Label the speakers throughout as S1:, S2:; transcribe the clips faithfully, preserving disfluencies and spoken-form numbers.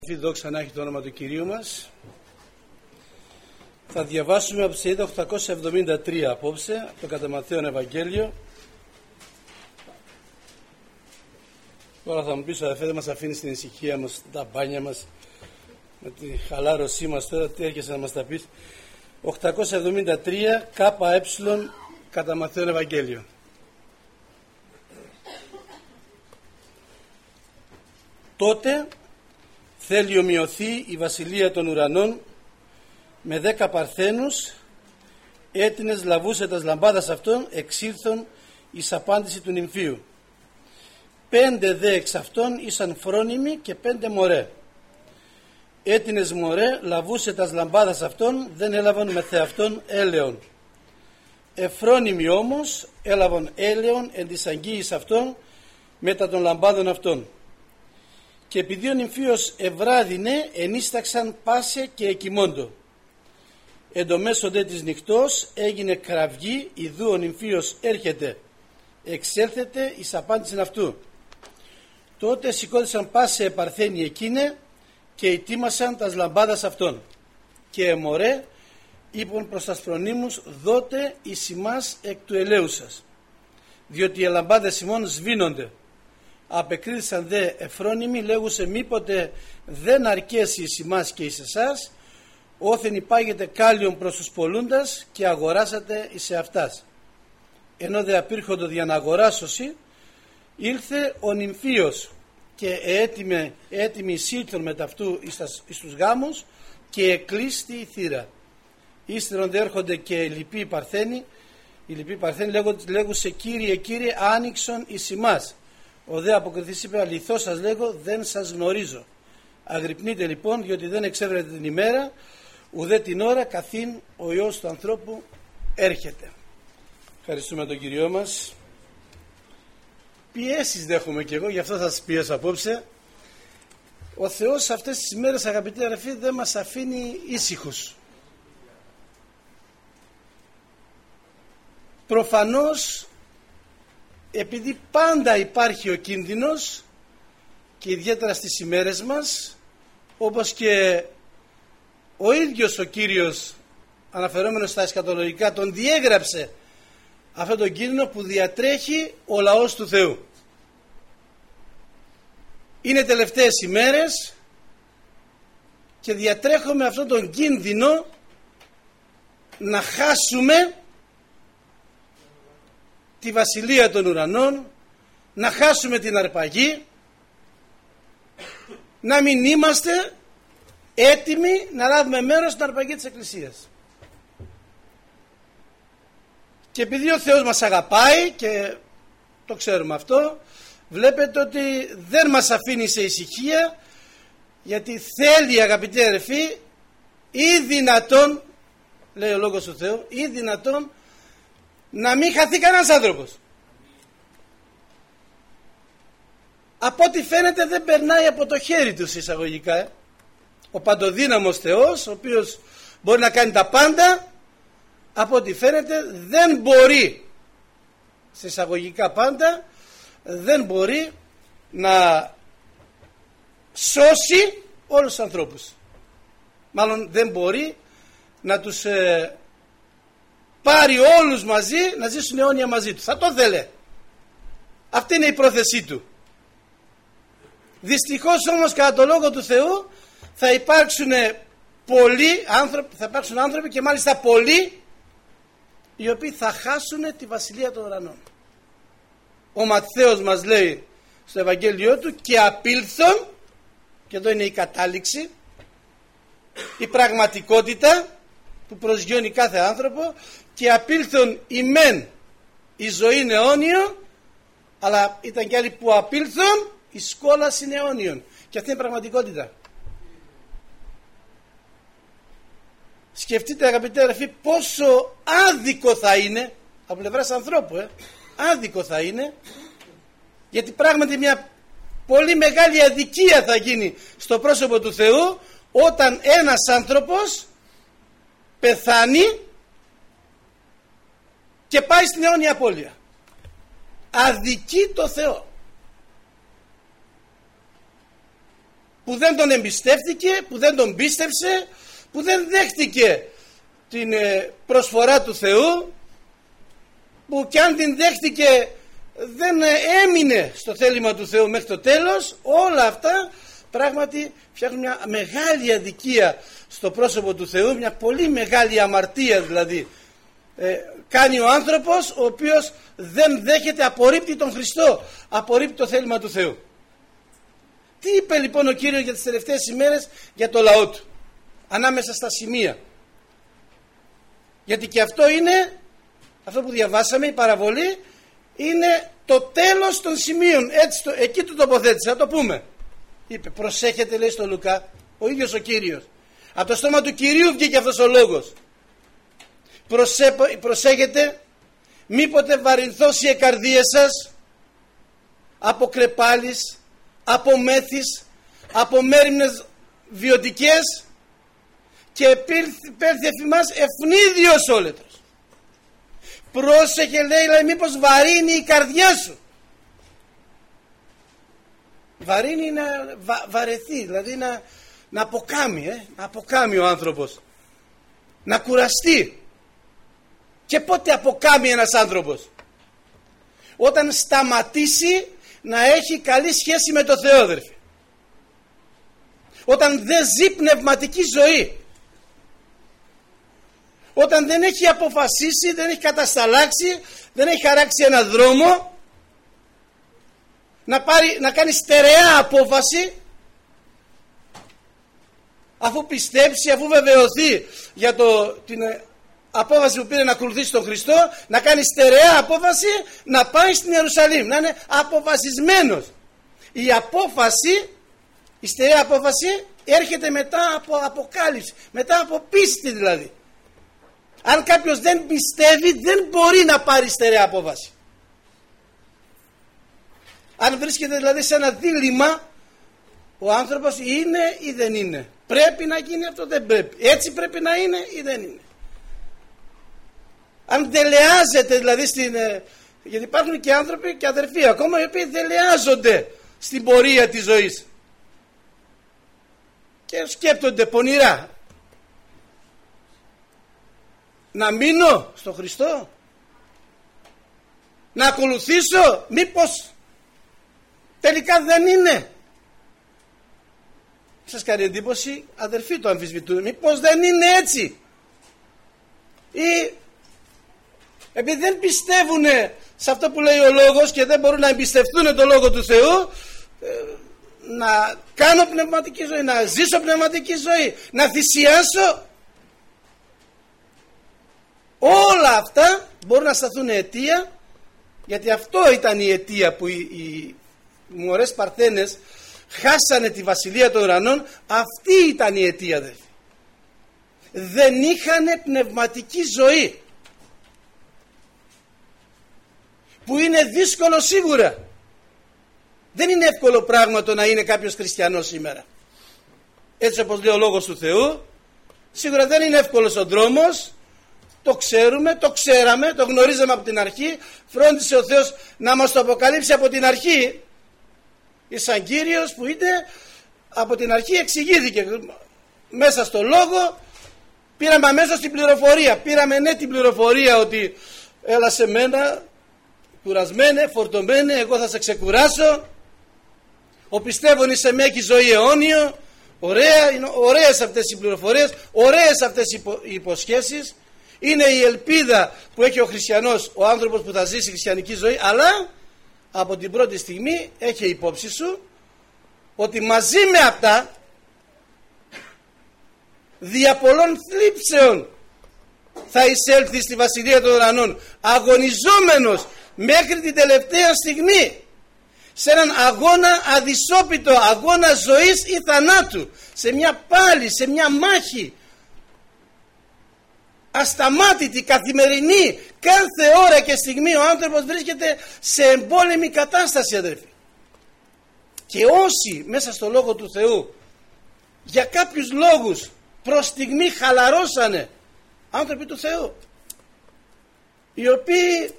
S1: Δόξα να έχει το όνομα του Κυρίου μας. Θα διαβάσουμε από τη σελίδα οκτακόσια εβδομήντα τρία απόψε, από το κατά Ματθαίον Ευαγγέλιο. Τώρα θα μου πεις, αδερφέ, δεν μας αφήνει στην ησυχία μας, τα μπάνια μας, με τη χαλάρωσή μας. Τώρα τι έρχεσαι να μας τα πεις? οκτακόσια εβδομήντα τρία ΚΕ κατά Ματθαίον Ευαγγέλιο. Τότε θέλει ομοιωθεί η βασιλεία των ουρανών με δέκα παρθένους, έτινες λαβούσετας λαμπάδας αυτών εξήλθον εις απάντηση του νυμφίου. Πέντε δε εξ αυτών ήσαν φρόνιμοι και πέντε μωρέ. Έτινες μωρέ λαβούσετας λαμπάδας αυτών δεν έλαβαν με θεαυτόν έλεον. Εφρόνιμοι όμως έλαβαν έλεον εν της αγγίης αυτών μετά των λαμπάδων αυτών. Και επειδή ο νυμφίος ευράδινε, ενίσταξαν πάσε και εκοιμώντο. Εν το μέσο δε της νυχτός έγινε κραυγή, ιδού ο νυμφίος έρχεται, εξέλθεται εις απάντησιν αυτού. Τότε σηκώθησαν πάσε παρθένοι εκείνε και ετοίμασαν τας λαμπάδας αυτών. Και εμωρέ είπαν προς τας φρονίμους, δότε εις ημάς εκ του ελαίου σας, διότι οι λαμπάδες ημών σβήνονται. Απεκρίθησαν δε εφρόνιμοι, λέγουσε μήποτε δεν αρκέσει εις ημάς και εις εσάς, όθεν υπάγεται κάλιον προς τους πολλούντας και αγοράσατε εις εαυτάς. Ενώ δε απήρχοντο δια να αγοράσωση, ήλθε ο νυμφίος και έτοιμε, έτοιμοι σύντρον με ταυτού εις, τας, εις τους γάμους και εκλείστη η θύρα. Ύστερον δε έρχονται και λοιποί παρθένοι, οι λοιποί παρθένοι λέγουσε Κύριε, Κύριε, άνοιξον εις ημάς. Ο δε αποκριθής είπε, αληθώς σας λέγω, δεν σας γνωρίζω. Αγρυπνείτε λοιπόν, διότι δεν εξέβρετε την ημέρα, ουδέ την ώρα, καθήν ο Υιός του ανθρώπου έρχεται. Ευχαριστούμε τον Κυριό μας. Πιέσεις δέχομαι κι εγώ, γι' αυτό θα σας πιέσω απόψε. Ο Θεός αυτές τις μέρες, αγαπητοί αδερφοί, δεν μας αφήνει ήσυχους. Προφανώς, επειδή πάντα υπάρχει ο κίνδυνος και ιδιαίτερα στις ημέρες μας, όπως και ο ίδιος ο Κύριος, αναφερόμενος στα εσκατολογικά, τον διέγραψε αυτόν τον κίνδυνο που διατρέχει ο λαός του Θεού. Είναι τελευταίες ημέρες και διατρέχουμε αυτόν τον κίνδυνο να χάσουμε τη βασιλεία των ουρανών, να χάσουμε την αρπαγή, να μην είμαστε έτοιμοι να λάβουμε μέρος στην αρπαγή της Εκκλησίας. Και επειδή ο Θεός μας αγαπάει και το ξέρουμε αυτό, βλέπετε ότι δεν μας αφήνει σε ησυχία, γιατί θέλει, αγαπητοί αδερφοί, ή δυνατόν, λέει ο Λόγος του Θεού, ή δυνατόν να μην χαθεί κανένας άνθρωπος. Από ό,τι φαίνεται δεν περνάει από το χέρι του εισαγωγικά. Ε. Ο παντοδύναμος Θεός, ο οποίος μπορεί να κάνει τα πάντα, από ό,τι φαίνεται δεν μπορεί, σε εισαγωγικά πάντα, δεν μπορεί να σώσει όλους τους ανθρώπους. Μάλλον δεν μπορεί να τους ε, πάρει όλους μαζί να ζήσουν αιώνια μαζί του. Θα το θέλε. Αυτή είναι η πρόθεσή του. Δυστυχώς όμως κατά το λόγο του Θεού θα υπάρξουν πολλοί άνθρωποι, θα υπάρξουν άνθρωποι και μάλιστα πολλοί, οι οποίοι θα χάσουν τη βασιλεία των ουρανών. Ο Ματθαίος μας λέει στο Ευαγγέλιό του, και απήλθον, και εδώ είναι η κατάληξη, η πραγματικότητα που προσγειώνει κάθε άνθρωπο, και απήλθον ημέν η ζωή αιώνιο, αλλά ήταν και άλλοι που απήλθον η σκόλαση αιώνιον. Και αυτή είναι η πραγματικότητα. Σκεφτείτε, αγαπητοί αδερφοί, πόσο άδικο θα είναι από πλευράς ανθρώπου, ε, άδικο θα είναι, γιατί πράγματι μια πολύ μεγάλη αδικία θα γίνει στο πρόσωπο του Θεού όταν ένας άνθρωπος πεθάνει και πάει στην αιώνια απώλεια. Αδικεί το Θεό. που δεν τον εμπιστεύτηκε, που δεν τον πίστευσε, που δεν δέχτηκε την προσφορά του Θεού, που κι αν την δέχτηκε δεν έμεινε στο θέλημα του Θεού μέχρι το τέλος. Όλα αυτά πράγματι φτιάχνουν μια μεγάλη αδικία στο πρόσωπο του Θεού, μια πολύ μεγάλη αμαρτία δηλαδή ε, κάνει ο άνθρωπος ο οποίος δεν δέχεται, απορρίπτει τον Χριστό, απορρίπτει το θέλημα του Θεού. Τι είπε λοιπόν ο Κύριος για τις τελευταίες ημέρες για το λαό του, ανάμεσα στα σημεία? Γιατί και αυτό είναι, αυτό που διαβάσαμε, η παραβολή είναι το τέλος των σημείων. Έτσι το, εκεί το τοποθέτησε, θα το πούμε. Είπε, προσέχετε, λέει στο Λουκά, ο ίδιος ο Κύριος. Από το στόμα του Κυρίου βγήκε αυτός ο λόγος. Προσέ, προσέχετε μήποτε βαρυνθώσει η καρδία σας από κρεπάλης, από μέθης, από μέριμνες βιωτικές, και πέρθει εφημάς ευνίδιος όλετρος. Πρόσεχε, λέει, λέει, μήπως βαρύνει η καρδιά σου. Βαρύνει να βα, βαρεθεί, δηλαδή να, να αποκάμει, ε, να αποκάμει ο άνθρωπος, να κουραστεί. Και πότε αποκάμει ένας άνθρωπος? Όταν σταματήσει να έχει καλή σχέση με το Θεό, αδερφοί. Όταν δεν ζει πνευματική ζωή. Όταν δεν έχει αποφασίσει, δεν έχει κατασταλάξει, δεν έχει χαράξει ένα δρόμο, να, πάρει, να κάνει στερεά απόφαση, αφού πιστέψει, αφού βεβαιωθεί για το, την απόφαση που πήρε να ακολουθήσει τον Χριστό, να κάνει στερεά απόφαση να πάει στην Ιερουσαλήμ, να είναι αποφασισμένος. Η απόφαση, η στερεά απόφαση έρχεται μετά από αποκάλυψη, μετά από πίστη δηλαδή. Αν κάποιος δεν πιστεύει, δεν μπορεί να πάρει στερεά απόφαση. Αν βρίσκεται δηλαδή σε ένα δίλημμα, ο άνθρωπος είναι ή δεν είναι, πρέπει να γίνει αυτό, δεν πρέπει, έτσι πρέπει να είναι ή δεν είναι. Αν δελεάζεται δηλαδή στην, γιατί υπάρχουν και άνθρωποι και αδερφοί ακόμα οι οποίοι δελεάζονται στην πορεία της ζωής και σκέπτονται πονηρά, να μείνω στο Χριστό, να ακολουθήσω, μήπως τελικά δεν είναι. Σας κάνει εντύπωση, αδερφοί το αμφισβητούν, μήπως δεν είναι έτσι, ή επειδή δεν πιστεύουν σε αυτό που λέει ο λόγος και δεν μπορούν να εμπιστευτούν το λόγο του Θεού, να κάνω πνευματική ζωή, να ζήσω πνευματική ζωή, να θυσιάσω. Όλα αυτά μπορούν να σταθούν αιτία, γιατί αυτό ήταν η αιτία που οι, οι μωρές Παρθένες χάσανε τη βασιλεία των ουρανών. Αυτή ήταν η αιτία, αδελφοί. Δεν είχαν πνευματική ζωή, που είναι δύσκολο σίγουρα. Δεν είναι εύκολο πράγμα το να είναι κάποιος χριστιανός σήμερα. Έτσι όπως λέει ο λόγος του Θεού, σίγουρα δεν είναι εύκολος ο δρόμος. Το ξέρουμε, το ξέραμε, το γνωρίζαμε από την αρχή. Φρόντισε ο Θεός να μας το αποκαλύψει από την αρχή. Σαν Κύριος που είναι από την αρχή εξηγήθηκε μέσα στο λόγο. Πήραμε αμέσως την πληροφορία. Πήραμε ναι την πληροφορία ότι έλα σε μένα, κουρασμένε, φορτωμένε, εγώ θα σε ξεκουράσω. Ο πιστεύων σε με έχει ζωή αιώνιο. Ωραία, είναι ωραίες αυτές οι πληροφορίες, ωραίες αυτές οι υποσχέσεις. Είναι η ελπίδα που έχει ο χριστιανός, ο άνθρωπος που θα ζήσει χριστιανική ζωή, αλλά από την πρώτη στιγμή έχει υπόψη σου ότι μαζί με αυτά, δια πολλών θλίψεων θα εισέλθει στη βασιλεία των ουρανών, αγωνιζόμενος μέχρι την τελευταία στιγμή, σε έναν αγώνα αδυσόπιτο, αγώνα ζωής ή θανάτου, σε μια πάλη, σε μια μάχη ασταμάτητη, καθημερινή. Κάθε ώρα και στιγμή ο άνθρωπος βρίσκεται σε εμπόλεμη κατάσταση, αδερφοί. Και όσοι μέσα στο λόγο του Θεού για κάποιους λόγους προς στιγμή χαλαρώσανε, άνθρωποι του Θεού, οι οποίοι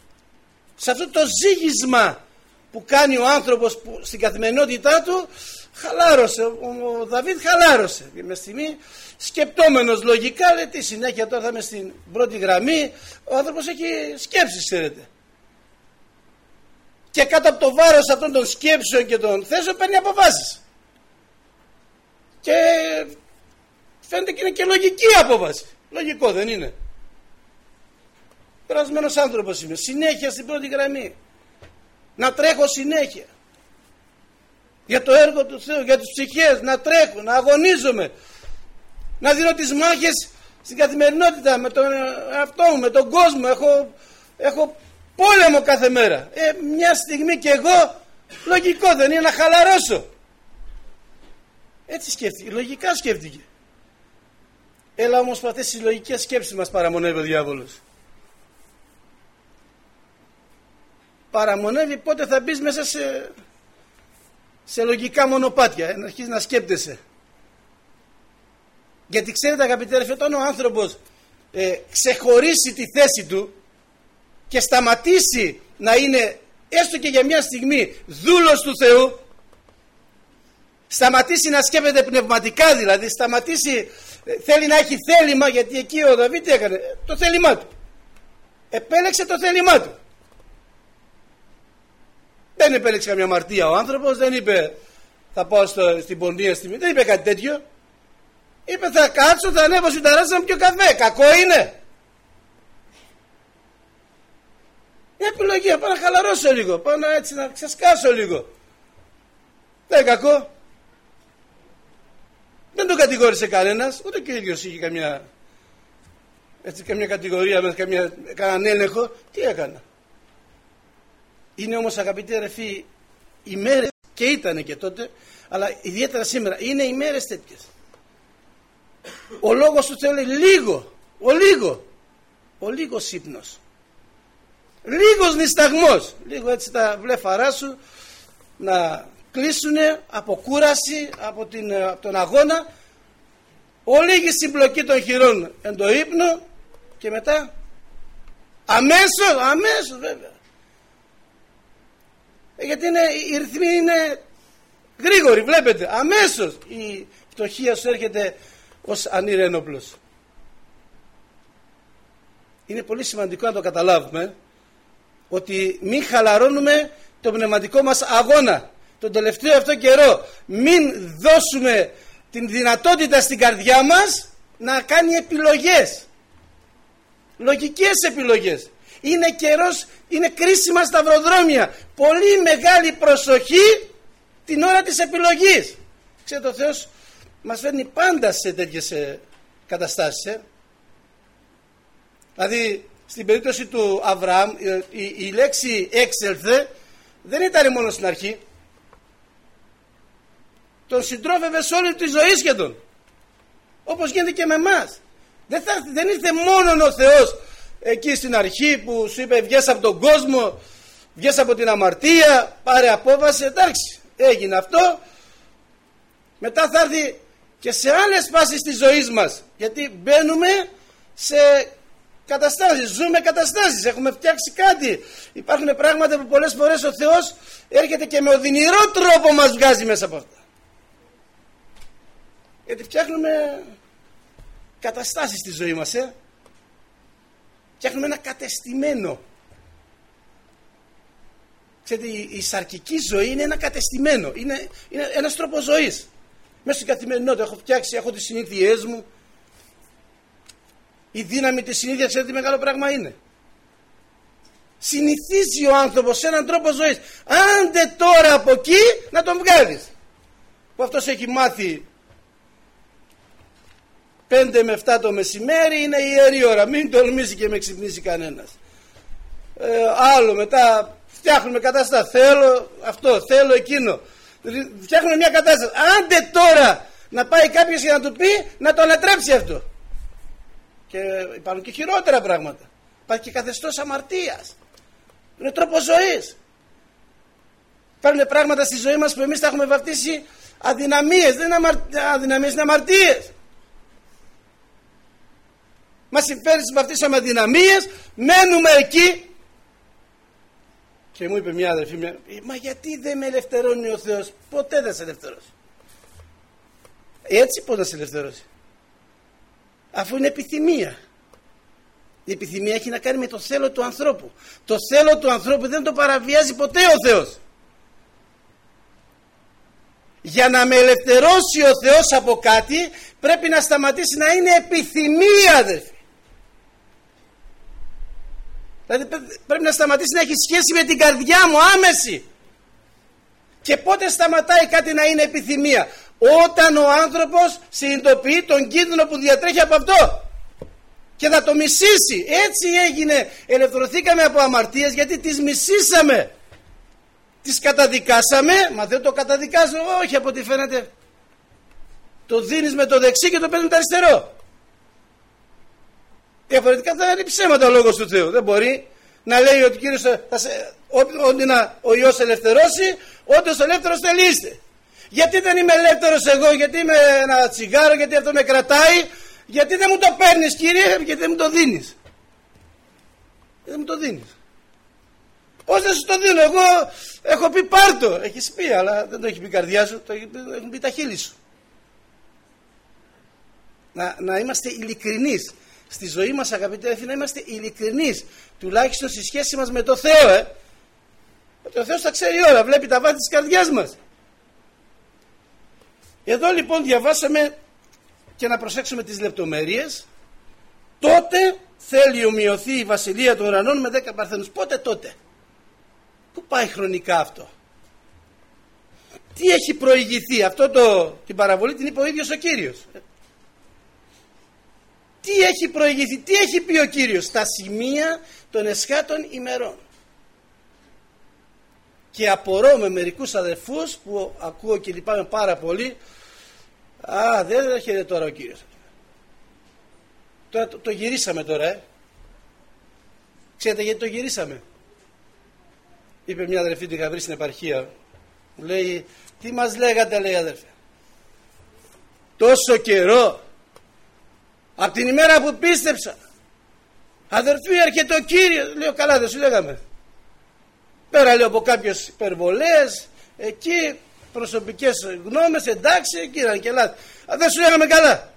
S1: σε αυτό το ζήγισμα που κάνει ο άνθρωπος που, στην καθημερινότητά του, χαλάρωσε, ο, ο Δαβίδ χαλάρωσε. Και με στιγμή σκεπτόμενος λογικά, λέει, τι συνέχεια τώρα θα είμαι στην πρώτη γραμμή. Ο άνθρωπος έχει σκέψεις, ξέρετε. Και κάτω από το βάρος αυτών των σκέψεων και των θέσεων παίρνει αποφάσεις. Και φαίνεται και είναι και λογική απόφαση. Λογικό δεν είναι? Περασμένος άνθρωπος είμαι, συνέχεια στην πρώτη γραμμή. Να τρέχω συνέχεια για το έργο του Θεού, για τις ψυχές, να τρέχω, να αγωνίζομαι, να δίνω τις μάχες στην καθημερινότητα με τον εαυτό μου, με τον κόσμο. Έχω, έχω πόλεμο κάθε μέρα. Ε, μια στιγμή κι εγώ, λογικό δεν είναι να χαλαρώσω? Έτσι σκέφτηκε, λογικά σκέφτηκε. Έλα όμως, αυτές τις λογικές σκέψεις μας παραμονεύει ο διάβολος. Παραμονεύει πότε θα μπεις μέσα σε, σε λογικά μονοπάτια, να αρχίσεις να σκέπτεσαι. Γιατί ξέρετε, αγαπητέ αδελφέ, όταν ο άνθρωπος ε, ξεχωρίσει τη θέση του και σταματήσει να είναι έστω και για μια στιγμή δούλος του Θεού, σταματήσει να σκέπτεται πνευματικά, δηλαδή σταματήσει, ε, θέλει να έχει θέλημα, γιατί εκεί ο Δαβίδ τι έκανε? Το θέλημά του. Επέλεξε το θέλημά του. Δεν επέλεξε καμιά αμαρτία ο άνθρωπος, δεν είπε θα πάω στο, στην πορνεία στιγμή, δεν είπε κάτι τέτοιο. Είπε θα κάτσω, θα ανέβω στην ταράτσα να πιω καφέ. Κακό είναι? Μια επιλογή, πάω να χαλαρώσω λίγο, πάω να, έτσι, να ξεσκάσω λίγο. Δεν είναι κακό. Δεν τον κατηγόρησε κανένας, ούτε και ο ίδιος είχε καμιά, έτσι, καμιά κατηγορία με καμιά, κανέναν έλεγχο. Τι έκανα? Είναι όμως, αγαπητοί αδελφοί, οι μέρες, και ήτανε και τότε, αλλά ιδιαίτερα σήμερα, είναι οι μέρες τέτοιες. Ο λόγος του Θεού λέει λίγο, ο λίγο, ο λίγος ύπνος, λίγος νησταγμός, λίγο έτσι τα βλέφαρά σου να κλείσουνε από κούραση, από, την, από τον αγώνα, ο λίγη συμπλοκή των χειρών εν το ύπνο και μετά αμέσως, αμέσως βέβαια. Γιατί είναι, οι ρυθμοί είναι γρήγοροι, βλέπετε, αμέσως η φτωχία σου έρχεται ως ανήρενοπλος. Είναι πολύ σημαντικό να το καταλάβουμε, ότι μην χαλαρώνουμε το πνευματικό μας αγώνα τον τελευταίο αυτό καιρό. Μην δώσουμε την δυνατότητα στην καρδιά μας να κάνει επιλογές, λογικές επιλογές. Είναι καιρός, είναι κρίσιμα σταυροδρόμια, πολύ μεγάλη προσοχή την ώρα της επιλογής. Ξέρετε, ο Θεός μας φέρνει πάντα σε τέτοιες ε, καταστάσεις. Ε. Δηλαδή στην περίπτωση του Αβραάμ η, η, η λέξη έξελθε δεν ήταν μόνο στην αρχή. Τον συντρόφευε σε όλη τη ζωή σχεδόν, όπως γίνεται και με εμάς. Δεν, θα, δεν ήρθε μόνο ο Θεός εκεί στην αρχή που σου είπε βγες από τον κόσμο, βγες από την αμαρτία, πάρε απόβαση, εντάξει, έγινε αυτό. Μετά θα έρθει και σε άλλες φάσεις της ζωής μας, γιατί μπαίνουμε σε καταστάσεις, ζούμε καταστάσεις, έχουμε φτιάξει κάτι. Υπάρχουν πράγματα που πολλές φορές ο Θεός έρχεται και με οδυνηρό τρόπο μας βγάζει μέσα από αυτά. Γιατί φτιάχνουμε καταστάσεις στη ζωή μας, ε? Φτιάχνουμε ένα κατεστημένο. Ξέρετε, η, η σαρκική ζωή είναι ένα κατεστημένο, είναι, είναι ένας τρόπος ζωής. Μέσα στην καθημερινότητα έχω φτιάξει, έχω τις συνήθειές μου. Η δύναμη της συνήθειας, ξέρετε τι μεγάλο πράγμα είναι? Συνηθίζει ο άνθρωπος σε έναν τρόπο ζωής. Άντε τώρα από εκεί να τον βγάλεις. Που αυτός έχει μάθει πέντε με επτά το μεσημέρι είναι η ιερή ώρα, μην τολμήσει και με ξυπνήσει κανένας. Ε, άλλο μετά φτιάχνουμε κατάσταση, θέλω αυτό, θέλω εκείνο. Φτιάχνουμε μια κατάσταση. Άντε τώρα να πάει κάποιος και να του πει να το ανατρέψει αυτό. Και υπάρχουν και χειρότερα πράγματα. Υπάρχει και καθεστώς αμαρτίας. Είναι τρόπος ζωής. Υπάρχουν πράγματα στη ζωή μας που εμείς τα έχουμε βαφτίσει αδυναμίες. Δεν είναι αμαρ... αδυναμίες, είναι αμαρτίες. Μας συμφέρει, βαφτίσαμε αδυναμίες, μένουμε εκεί. Και μου είπε μια αδερφή, μια, μα γιατί δεν με ελευθερώνει ο Θεός? Ποτέ δεν σε ελευθερώσει. Έτσι πώς να σε ελευθερώσει? Αφού είναι επιθυμία. Η επιθυμία έχει να κάνει με το θέλω του ανθρώπου. Το θέλω του ανθρώπου δεν το παραβιάζει ποτέ ο Θεός. Για να με ελευθερώσει ο Θεός από κάτι πρέπει να σταματήσει να είναι επιθυμία, αδερφοί. Δηλαδή πρέπει να σταματήσει να έχει σχέση με την καρδιά μου άμεση. Και πότε σταματάει κάτι να είναι επιθυμία? Όταν ο άνθρωπος συνειδητοποιεί τον κίνδυνο που διατρέχει από αυτό και θα το μισήσει. Έτσι έγινε, ελευθερωθήκαμε από αμαρτίες γιατί τις μισήσαμε. Τις καταδικάσαμε, μα δεν το καταδικάζω, όχι από ό,τι φαίνεται. Το δίνεις με το δεξί και το παίρνεις με το αριστερό. Διαφορετικά θα είναι ψέματα ο λόγος του Θεού. Δεν μπορεί να λέει ότι ο Κύριος θα σε, ότι να ο Υιός ελευθερώσει, όντως ο ελεύθερος θελείστε. Γιατί δεν είμαι ελεύθερος εγώ? Γιατί είμαι ένα τσιγάρο? Γιατί αυτό με κρατάει? Γιατί δεν μου το παίρνεις, Κύριε? Γιατί δεν μου το δίνεις? Δεν μου το δίνεις. Πώς δεν σου το δίνω? Εγώ έχω πει πάρτο. Έχεις πει, αλλά δεν το έχει πει η καρδιά σου, το έχουν πει τα χείλη σου. Να, να είμαστε ειλικρινείς στη ζωή μας, αγαπητοί αδελφοί, να είμαστε ειλικρινείς τουλάχιστον στη σχέση μας με το Θεό. ε. Ο Θεός τα ξέρει όλα, βλέπει τα βάθη της καρδιάς μας. Εδώ λοιπόν διαβάσαμε, και να προσέξουμε τις λεπτομέρειες, τότε θέλει ομοιωθεί η βασιλεία των ουρανών με δέκα παρθένους. Πότε τότε? Πού πάει χρονικά αυτό? Τι έχει προηγηθεί? Αυτό το, την παραβολή την είπε ο ίδιος ο Κύριος. Τι έχει προηγηθεί? Τι έχει πει ο Κύριος? Στα σημεία των εσχάτων ημερών. Και απορώ με μερικούς αδερφούς που ακούω και λυπάμαι πάρα πολύ. Α, δεν έρχεται τώρα ο Κύριος. Τώρα το, το γυρίσαμε τώρα, ε. Ξέρετε γιατί το γυρίσαμε? Είπε μια αδερφή που είχα βρει στην επαρχία. Μου λέει, τι μας λέγατε, λέει, αδερφέ? Τόσο καιρό, από την ημέρα που πίστεψα, αδερφή, έρχεται ο Κύριος. Λέω, καλά, δεν σου λέγαμε? Πέρα, λέω, από κάποιες υπερβολές, εκεί προσωπικές γνώμες, εντάξει, εκεί ήταν και λάθη. Α, δεν σου λέγαμε καλά?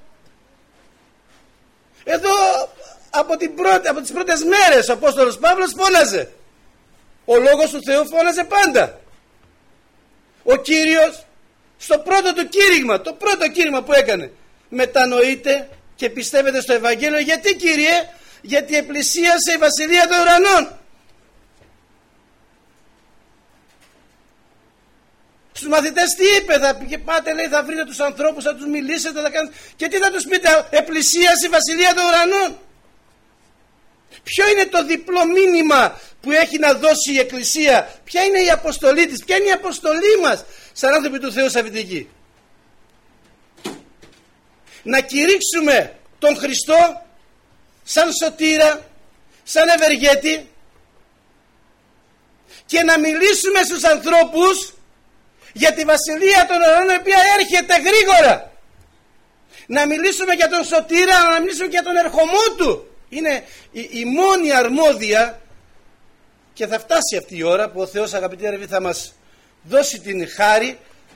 S1: Εδώ από, την πρώτη, από τις πρώτες μέρες ο Απόστολος Παύλος φώναζε. Ο λόγος του Θεού φώναζε πάντα. Ο Κύριος στο πρώτο του κήρυγμα, το πρώτο κήρυγμα που έκανε, μετανοείτε και πιστεύετε στο Ευαγγέλιο. Γιατί, Κύριε? Γιατί επλησίασε η βασιλεία των ουρανών. Στους μαθητές τι είπε? Θα πάτε, λέει, θα βρείτε τους ανθρώπους, θα τους μιλήσετε, θα κάνετε. Και τι θα τους πείτε? Επλησίασε η βασιλεία των ουρανών. Ποιο είναι το διπλό μήνυμα που έχει να δώσει η Εκκλησία? Ποια είναι η αποστολή της? Ποια είναι η αποστολή μας σαν άνθρωποι του Θεού σε αυτή τη γη? Να κηρύξουμε τον Χριστό σαν σωτήρα, σαν ευεργέτη, και να μιλήσουμε στους ανθρώπους για τη βασιλεία των ουρανών, η οποία έρχεται γρήγορα. Να μιλήσουμε για τον σωτήρα, να μιλήσουμε για τον ερχομό του. Είναι η, η μόνη αρμόδια, και θα φτάσει αυτή η ώρα που ο Θεός, αγαπητοί αδελφοί, θα μας δώσει την χάρη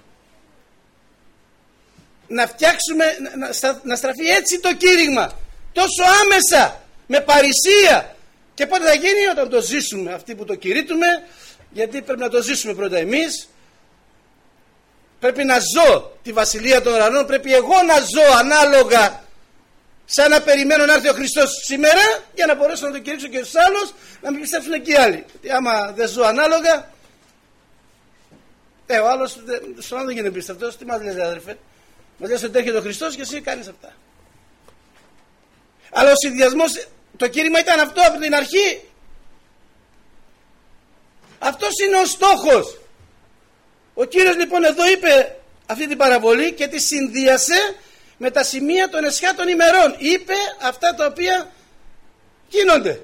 S1: να φτιάξουμε, να, να, να στραφεί έτσι το κήρυγμα, τόσο άμεσα, με παρησία. Και πότε θα γίνει? Όταν το ζήσουμε αυτοί που το κηρύττουμε, γιατί πρέπει να το ζήσουμε πρώτα εμείς. Πρέπει να ζω τη βασιλεία των ουρανών, πρέπει εγώ να ζω ανάλογα, σαν να περιμένω να έρθει ο Χριστός σήμερα, για να μπορέσω να το κηρύξω και στους άλλους, να μην πιστέψουν και οι άλλοι. Γιατί άμα δεν ζω ανάλογα, ε, ο άλλος, στον άλλο δεν γίνεται πιστευτός. Τι μας λες, αδερφέ? Μας λες ότι έρχεται ο Χριστός και εσύ κάνεις αυτά. Αλλά ο συνδυασμός, το κήρυγμα ήταν αυτό από την αρχή. Αυτός είναι ο στόχος. Ο Κύριος λοιπόν εδώ είπε αυτή την παραβολή και τη συνδύασε με τα σημεία των εσχάτων ημερών. Είπε αυτά τα οποία γίνονται.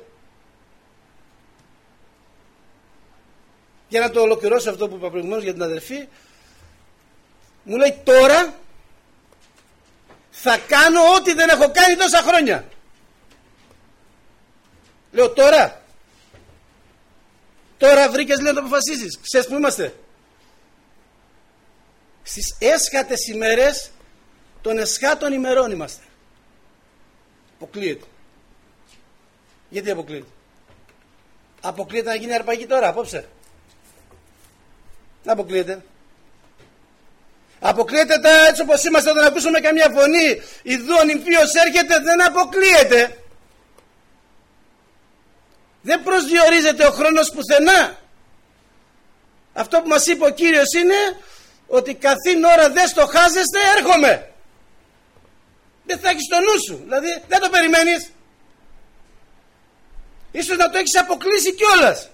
S1: Για να το ολοκληρώσω αυτό που είπα προηγουμένως για την αδερφή, μου λέει, τώρα θα κάνω ό,τι δεν έχω κάνει τόσα χρόνια. Λέω, τώρα Τώρα βρήκες, λέει, να το αποφασίσεις. Ξέρεις που είμαστε? Στις έσχατες ημέρες των εσχάτων ημερών είμαστε. Αποκλείεται. Γιατί αποκλείεται? Αποκλείεται να γίνει αρπαγή τώρα, απόψε? Να αποκλείεται. Αποκλείεται τα, έτσι όπως είμαστε, όταν ακούσουμε καμιά φωνή, ιδού ο νυμφίος έρχεται, δεν αποκλείεται. Δεν προσδιορίζεται ο χρόνος πουθενά. Αυτό που μας είπε ο Κύριος είναι ότι καθήν ώρα δεν στοχάζεστε, έρχομαι. Δεν θα έχεις το νου σου, δηλαδή δεν το περιμένεις. Ίσως να το έχεις αποκλείσει κιόλας.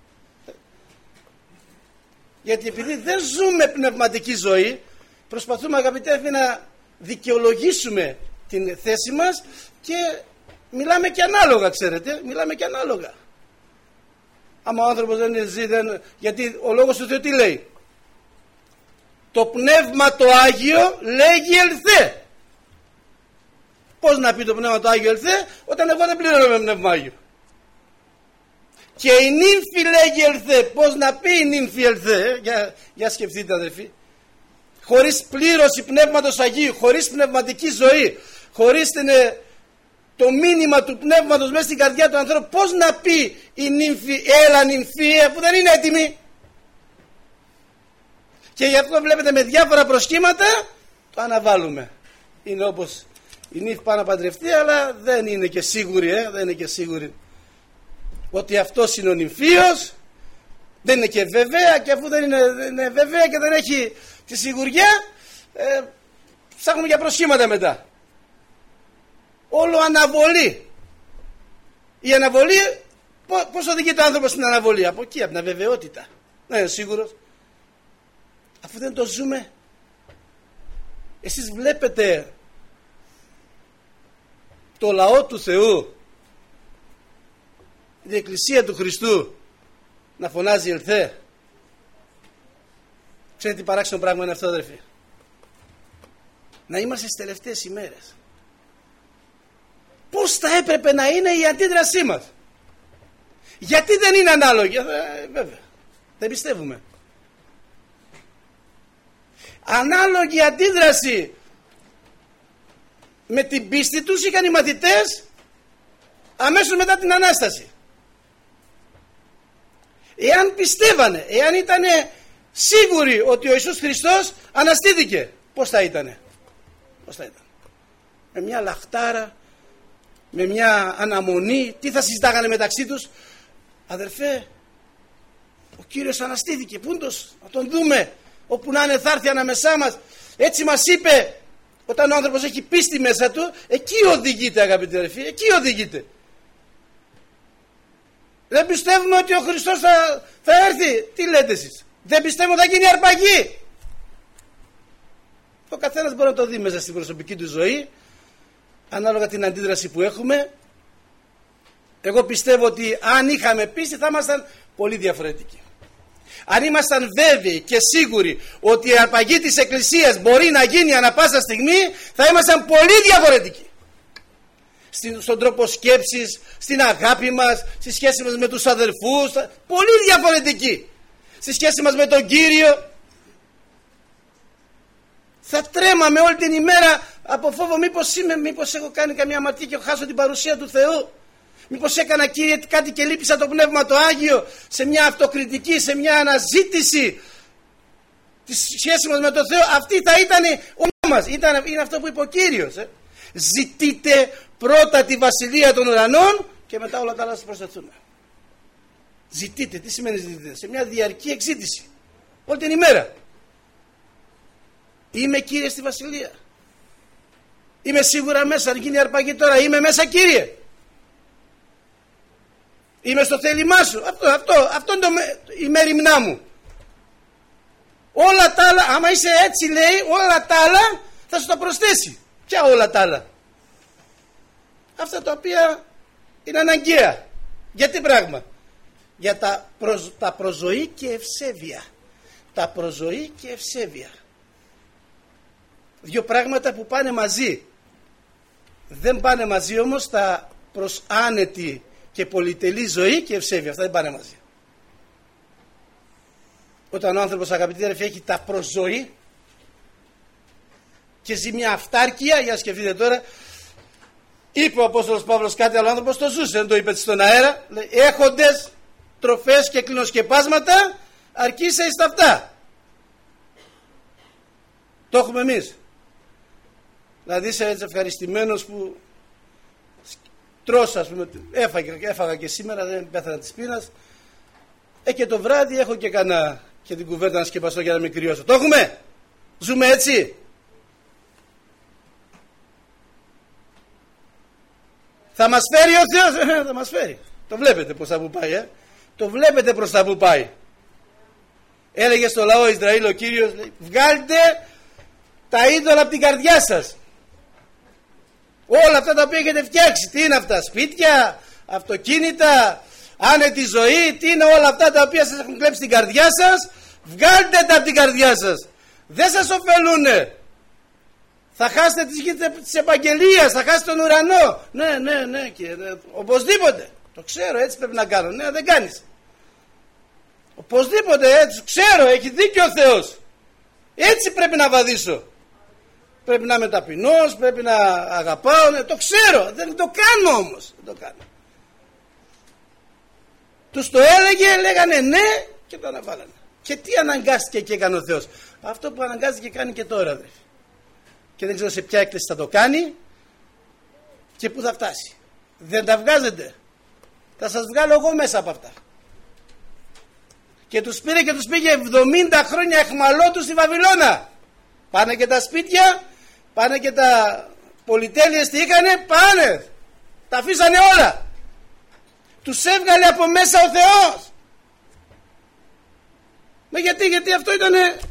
S1: Γιατί επειδή δεν ζούμε πνευματική ζωή, προσπαθούμε, αγαπητέ, να δικαιολογήσουμε την θέση μας και μιλάμε και ανάλογα, ξέρετε, μιλάμε και ανάλογα. Άμα ο άνθρωπος δεν ζει, δεν... γιατί ο λόγος του Θεού τι λέει? Το πνεύμα το Άγιο λέγει ελθέ. Πώς να πει το πνεύμα το Άγιο ελθέ, όταν εγώ δεν πληρώνω πνεύμα Άγιο? Και η νύμφη λέγει ελθέ. Πώς να πει η νύμφη ελθέ? Για, για σκεφτείτε, αδερφοί. Χωρίς πλήρωση πνεύματος Αγίου, χωρίς πνευματική ζωή, χωρίς την, το μήνυμα του πνεύματος μέσα στην καρδιά του ανθρώπου, πώς να πει η νύμφη έλα νυμφή, αφού δεν είναι έτοιμη? Και γι' αυτό βλέπετε με διάφορα προσχήματα το αναβάλουμε. Είναι όπως η νύμφη πάει να παντρευτεί, αλλά δεν είναι και σίγουρη, ε, δεν είναι και σίγουρη ότι αυτός είναι ο νυμφίος, δεν είναι και βέβαια, και αφού δεν είναι, δεν είναι βέβαια και δεν έχει τη σιγουριά, ε, ψάχνουμε για προσχήματα μετά. Όλο αναβολή. Η αναβολή, πώς οδηγεί το άνθρωπο στην αναβολή? Από εκεί, από την αβεβαιότητα. Να είναι σίγουρος. Αφού δεν το ζούμε. Εσείς βλέπετε το λαό του Θεού, την Εκκλησία του Χριστού, να φωνάζει ελθέ? Ξέρετε τι παράξενο πράγμα είναι αυτό, αδερφοί? Να είμαστε στις τελευταίες ημέρες. Πώς θα έπρεπε να είναι η αντίδρασή μας? Γιατί δεν είναι ανάλογη? Ε, βέβαια, δεν πιστεύουμε. Ανάλογη αντίδραση με την πίστη τους είχαν οι μαθητές αμέσως μετά την Ανάσταση. Εάν πιστεύανε, εάν ήταν σίγουροι ότι ο Ιησούς Χριστός αναστήθηκε, πώς θα ήτανε? Πώς θα ήταν? Με μια λαχτάρα, με μια αναμονή, τι θα συζητάγανε μεταξύ τους? Αδερφέ, ο Κύριος αναστήθηκε, πούντος, να τον δούμε, όπου να είναι θα έρθει ανάμεσά μας. Έτσι μας είπε. Όταν ο άνθρωπος έχει πίστη μέσα του, εκεί οδηγείται, αγαπητοί αδερφοί, εκεί οδηγείται. Δεν πιστεύουμε ότι ο Χριστός θα, θα έρθει. Τι λέτε εσείς? Δεν πιστεύουμε ότι θα γίνει αρπαγή? Ο καθένας μπορεί να το δει μέσα στην προσωπική του ζωή, ανάλογα την αντίδραση που έχουμε. Εγώ πιστεύω ότι αν είχαμε πίστη θα ήμασταν πολύ διαφορετικοί. Αν ήμασταν βέβαιοι και σίγουροι ότι η αρπαγή της Εκκλησίας μπορεί να γίνει ανα πάσα στιγμή, θα ήμασταν πολύ διαφορετικοί. Στον τρόπο σκέψης, στην αγάπη μας, στη σχέση μας με τους αδερφούς, πολύ διαφορετικοί. Στη σχέση μας με τον Κύριο. Θα τρέμαμε όλη την ημέρα από φόβο, μήπως, είμαι, μήπως έχω κάνει καμία αμαρτία και έχω χάσω την παρουσία του Θεού. Μήπως έκανα, Κύριε, κάτι και λείπησα το Πνεύμα το Άγιο, σε μια αυτοκριτική, σε μια αναζήτηση της σχέσης μας με τον Θεό. Αυτή θα ήταν ο μας. Ήταν, είναι αυτό που είπε ο Κύριος. Ε. Ζητείτε πρώτα τη βασιλεία των ουρανών και μετά όλα τα άλλα θα προσθεθούν. Ζητείτε, τι σημαίνει ζητείτε? Σε μια διαρκή εξήτηση. Όλη την ημέρα. Είμαι, Κύριε, στη βασιλεία. Είμαι σίγουρα μέσα. Αν γίνει αρπαγή τώρα, είμαι μέσα, Κύριε. Είμαι στο θέλημά σου. Αυτό, αυτό, αυτό είναι το, η μέριμνά μου. Όλα τα άλλα, άμα είσαι έτσι, λέει, όλα τα άλλα θα σου τα προσθέσει. Ποια όλα τα άλλα? Αυτά τα οποία είναι αναγκαία. Για τι πράγμα? Για τα, προ, τα προζωή και ευσέβεια. Τα προζωή και ευσέβεια. Δύο πράγματα που πάνε μαζί. Δεν πάνε μαζί όμως τα προς άνετη και πολυτελή ζωή και ευσέβεια. Αυτά δεν πάνε μαζί. Όταν ο άνθρωπος, αγαπητοί αδερφοί, έχει τα προζωή, και ζει μια αυτάρκεια. Για σκεφτείτε τώρα, είπε ο Απόστολος Παύλος κάτι, άλλο άνθρωπος το ζούσε, δεν το είπε στον αέρα. Λέει, έχοντες τροφές και κλινοσκεπάσματα, αρκείσε εις τα αυτά. Το έχουμε εμείς. Δηλαδή είσαι έτσι ευχαριστημένος που τρως, ας πούμε, έφαγα, έφαγα και σήμερα, δεν πέθανα της πείνας. Ε, και το βράδυ έχω και κανένα και την κουβέρτα να σκεπαστώ για να μην κρυώσω. Το έχουμε. Ζούμε έτσι. Θα μας φέρει ο Θεός. Ε, θα μας φέρει. Το βλέπετε προς τα που πάει. Ε? Το βλέπετε προς τα που πάει. Έλεγε στο λαό Ισραήλ ο Κύριος, λέει, βγάλτε τα είδωλα από την καρδιά σας. Όλα αυτά τα οποία έχετε φτιάξει. Τι είναι αυτά? Σπίτια, αυτοκίνητα, άνετη ζωή. Τι είναι όλα αυτά τα οποία σας έχουν κλέψει την καρδιά σας? Βγάλτε τα από την καρδιά σας. Δεν σας ωφελούνε. Θα χάσετε τις γης της επαγγελίας, θα χάσετε τον ουρανό. Ναι, ναι, ναι, κύριε, οπωσδήποτε. Το ξέρω, έτσι πρέπει να κάνω. Ναι, δεν κάνεις. Οπωσδήποτε, έτσι, ξέρω, έχει δίκιο ο Θεός. Έτσι πρέπει να βαδίσω. Πρέπει να είμαι ταπεινός, πρέπει να αγαπάω. Ναι, το ξέρω, δεν το κάνω όμως. Δεν το κάνω. Τους το έλεγε, λέγανε ναι και το αναβάλανε. Και τι αναγκάστηκε και έκανε ο Θεός? Αυτό που αναγκάστηκε κάνει και τώρα, αδερφοί. Και δεν ξέρω σε ποια έκκληση θα το κάνει και πού θα φτάσει. Δεν τα βγάζετε. Θα σας βγάλω εγώ μέσα από αυτά. Και τους πήρε και τους πήγε εβδομήντα χρόνια εχμαλώτους στη Βαβυλώνα. Πάνε και τα σπίτια, πάνε και τα πολυτέλειες, τι είχανε, πάνε. Τα αφήσανε όλα. Τους έβγαλε από μέσα ο Θεός. Μα γιατί, γιατί αυτό ήταν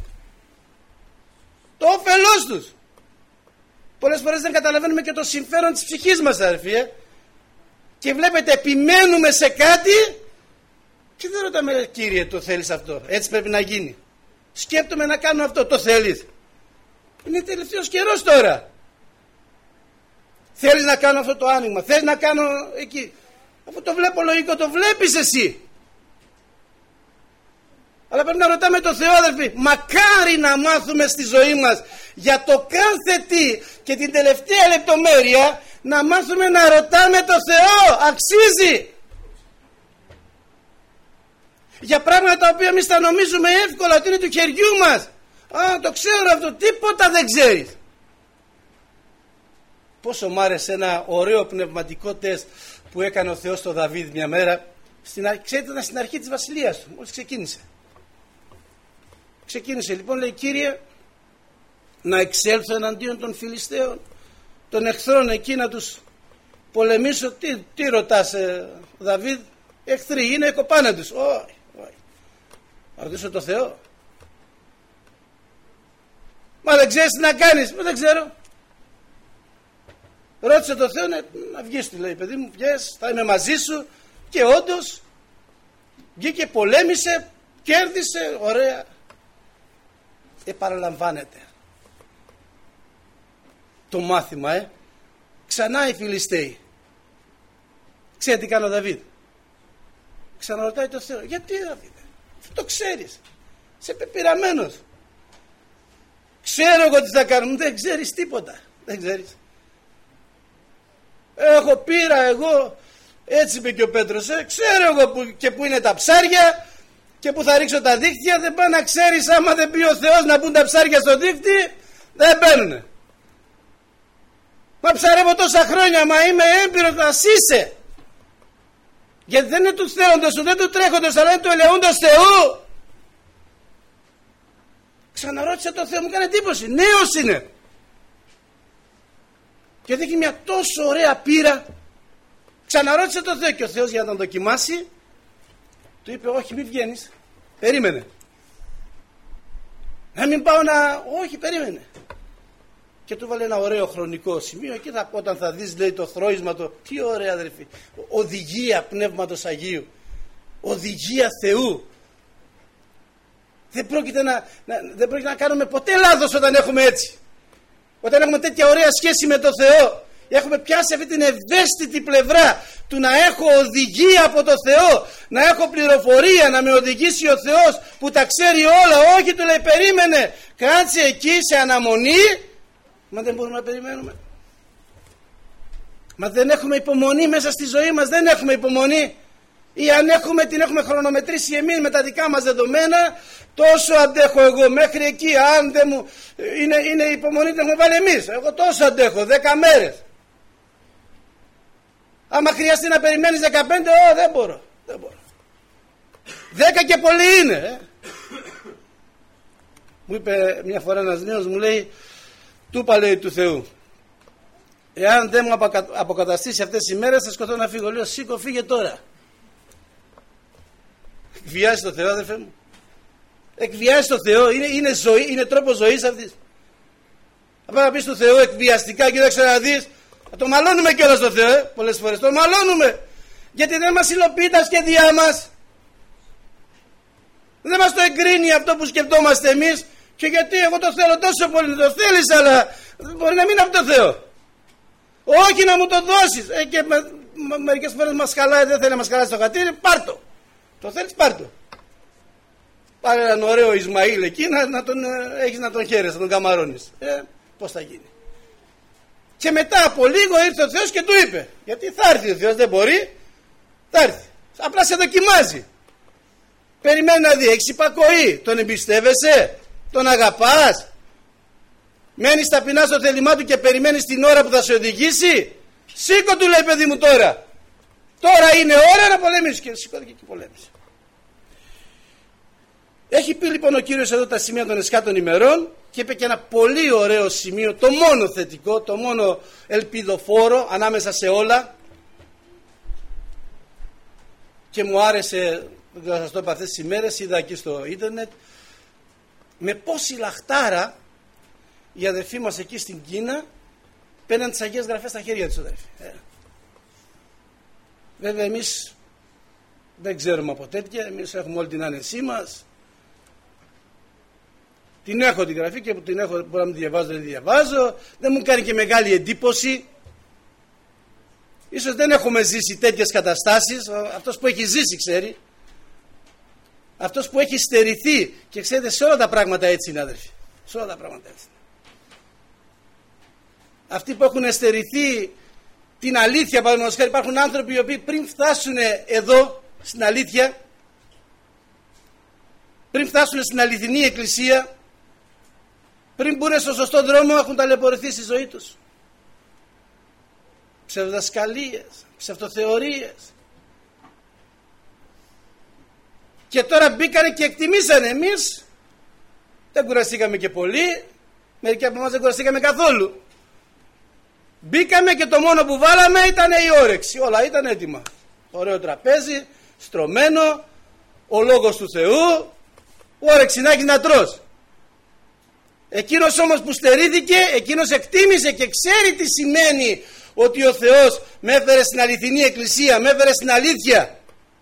S1: το όφελός τους. Πολλές φορές δεν καταλαβαίνουμε και το συμφέρον της ψυχής μας, αδερφοί. Ε? Και βλέπετε, επιμένουμε σε κάτι και δεν ρωτάμε, Κύριε, το θέλεις αυτό? Έτσι πρέπει να γίνει. Σκέπτομαι να κάνω αυτό, το θέλεις? Είναι τελευταίος καιρός τώρα. Θέλεις να κάνω αυτό το άνοιγμα, θέλεις να κάνω εκεί. Αφού το βλέπω λογικό, το βλέπεις εσύ. Αλλά πρέπει να ρωτάμε το Θεό, αδελφοί. Μακάρι να μάθουμε στη ζωή μας για το κάθε τι και την τελευταία λεπτομέρεια, να μάθουμε να ρωτάμε το Θεό. Αξίζει. Για πράγματα τα οποία εμείς τα νομίζουμε εύκολα ότι είναι του χεριού μας. Α, το ξέρω αυτό, τίποτα δεν ξέρεις. Πόσο μ' άρεσε ένα ωραίο πνευματικό τεστ που έκανε ο Θεός στο Δαβίδ μια μέρα. Στην, ξέρετε, ήταν στην αρχή της βασιλείας του, μόλις ξεκίνησε. Ξεκίνησε λοιπόν, λέει, Κύριε, να εξέλθω εναντίον των Φιλιστέων, των εχθρών εκεί, να τους πολεμήσω. Τι, τι ρωτάς, ε, Δαβίδ? Εχθροί είναι, κοπάνε τους. Όχι, όχι. Να ρωτήσω το Θεό. Μα δεν ξέρεις τι να κάνεις? Μα δεν ξέρω. Ρώτησε το Θεό, ναι, να βγεις, του λέει, παιδί μου, βγες, θα είμαι μαζί σου. Και όντως βγήκε, πολέμησε, κέρδισε, ωραία. Επαναλαμβάνεται το μάθημα, ε. Ξανά οι Φιλιστέοι. Ξέρετε τι κάνει ο Δαβίδ? Ξαναρωτάει το Θεό. Γιατί, Δαβίδ? Το ξέρεις, είσαι πεπειραμένος. Ξέρω εγώ τι θα κάνω. Δεν ξέρεις τίποτα. Δεν ξέρεις. Έχω πείρα εγώ. Έτσι είπε και ο Πέτρος, ε. Ξέρω εγώ που, και που είναι τα ψάρια και που θα ρίξω τα δίχτυα. Δεν πάει να ξέρεις, άμα δεν πει ο Θεός να μπουν τα ψάρια στο δίχτυ, δεν μπαίνουνε. Μα ψαρεύω τόσα χρόνια, μα είμαι έμπειρος, να είσαι. Γιατί δεν είναι του θέοντος σου, δεν του τρέχοντος, αλλά είναι του ελεούντος Θεού. Ξαναρώτησε το Θεό, μου έκανε εντύπωση. Νέος είναι. Και δείχνει μια τόσο ωραία πείρα. Ξαναρώτησε το Θεό και ο Θεός για να τον δοκιμάσει του είπε, όχι, μην βγαίνεις, περίμενε. Να μην πάω να... όχι, περίμενε. Και του βάλε ένα ωραίο χρονικό σημείο. Εκεί θα, όταν θα δεις, λέει, το θρώισμα, το... τι ωραία, αδερφοί. Οδηγία Πνεύματος Αγίου. Οδηγία Θεού. Δεν πρόκειται να, να, δεν πρόκειται να κάνουμε ποτέ λάθος όταν έχουμε έτσι. Όταν έχουμε τέτοια ωραία σχέση με τον Θεό. Έχουμε πιάσει αυτή την ευαίσθητη πλευρά του να έχω οδηγία από τον Θεό, να έχω πληροφορία, να με οδηγήσει ο Θεός που τα ξέρει όλα. Όχι, του λέει, περίμενε, κάτσε εκεί σε αναμονή Μα δεν μπορούμε να περιμένουμε. Μα δεν έχουμε υπομονή μέσα στη ζωή μας, δεν έχουμε υπομονή. Ή αν έχουμε, την έχουμε χρονομετρήσει εμείς με τα δικά μας δεδομένα. Τόσο αντέχω εγώ μέχρι εκεί. Αν δεν μου είναι, είναι υπομονή, την έχουμε βάλει εμείς. Εγώ τόσο αντέχω, δέκα μέρες. Άμα χρειαστεί να περιμένεις δεκαπέντε, ω, δεν μπορώ, δεν μπορώ. Δέκα και πολύ είναι. Ε. Μου είπε μια φορά ένας νέος, μου λέει, του είπα, λέει, του Θεού, εάν δεν μου αποκαταστήσει αυτές τις ημέρες, θα σκοτώ να φύγω. Λέω, σήκω, φύγε τώρα. Εκβιάζει το Θεό, αδερφέ μου. Εκβιάζει το Θεό, είναι, είναι, ζωή, είναι τρόπος ζωής αυτής. Θα πάει να πεις του Θεού εκβιαστικά, κοίταξε να δεις. Θα το μαλώνουμε κιόλας το Θεό, ε, πολλές φορές. Το μαλώνουμε. Γιατί δεν μας υλοποιεί τα σχέδιά μας. Δεν μας το εγκρίνει αυτό που σκεφτόμαστε εμείς. Και γιατί εγώ το θέλω τόσο πολύ, το θέλεις, αλλά μπορεί να μην είναι από το Θεό. Όχι να μου το δώσεις. Ε, και με, με, μερικές φορές μας χαλάει, δεν θέλει να μας χαλάσει το χατήρι, πάρ' το. Το θέλεις, πάρ' το. Πάρε έναν ωραίο Ισμαήλ εκεί να, να τον έχεις να τον χαίρεσαι, να τον καμαρώνεις. Ε, πώς θα γίνει. Και μετά από λίγο ήρθε ο Θεός και του είπε, γιατί θα έρθει ο Θεός, δεν μπορεί, θα έρθει. Απλά σε δοκιμάζει. Περιμένει να δει, έχεις υπακοή, τον εμπιστεύεσαι, τον αγαπάς, μένεις ταπεινά στο θέλημά του και περιμένεις την ώρα που θα σε οδηγήσει. Σήκω, του λέει, παιδί μου, τώρα. Τώρα είναι ώρα να πολεμήσεις. Και σηκώθηκε και πολέμησε. Έχει πει λοιπόν ο Κύριος εδώ τα σημεία των εσκάτων ημερών και είπε και ένα πολύ ωραίο σημείο, το μόνο θετικό, το μόνο ελπιδοφόρο ανάμεσα σε όλα, και μου άρεσε, θα σας το είπα αυτές τις ημέρες, είδα εκεί στο ίντερνετ με πόση λαχτάρα οι αδερφοί μας εκεί στην Κίνα παίρναν τις Αγίες Γραφές στα χέρια τους, αδερφοί. Ε. Βέβαια εμείς δεν ξέρουμε από τέτοια, εμείς έχουμε όλη την άνεσή μας. Την έχω την γραφή και που την έχω μπορώ να μην διαβάζω, δεν διαβάζω. Δεν μου κάνει και μεγάλη εντύπωση. Ίσως δεν έχουμε ζήσει τέτοιες καταστάσεις. Αυτός που έχει ζήσει ξέρει. Αυτός που έχει στερηθεί. Και ξέρετε, σε όλα τα πράγματα έτσι είναι, αδερφοί. Σε όλα τα πράγματα έτσι είναι. Αυτοί που έχουν στερηθεί την αλήθεια, παραδείγματος χάρη, υπάρχουν άνθρωποι οι οποίοι πριν φτάσουν εδώ στην αλήθεια, πριν φτάσουν στην αληθινή εκκλησία, πριν μπουν στο σωστό δρόμο, έχουν ταλαιπωρηθεί στη ζωή τους. Ψευδασκαλίες, ψευτοθεωρίες. Και τώρα μπήκανε και εκτιμήσανε. Εμείς δεν κουραστήκαμε και πολύ, μερικοί από εμάς δεν κουραστήκαμε καθόλου. Μπήκαμε και το μόνο που βάλαμε ήταν η όρεξη. Όλα ήταν έτοιμα. Ωραίο τραπέζι, στρωμένο, ο λόγος του Θεού, όρεξη να έχεις να τρως. Εκείνος όμως που στερήθηκε, εκείνος εκτίμησε και ξέρει τι σημαίνει ότι ο Θεός με έφερε στην αληθινή εκκλησία, με έφερε στην αλήθεια.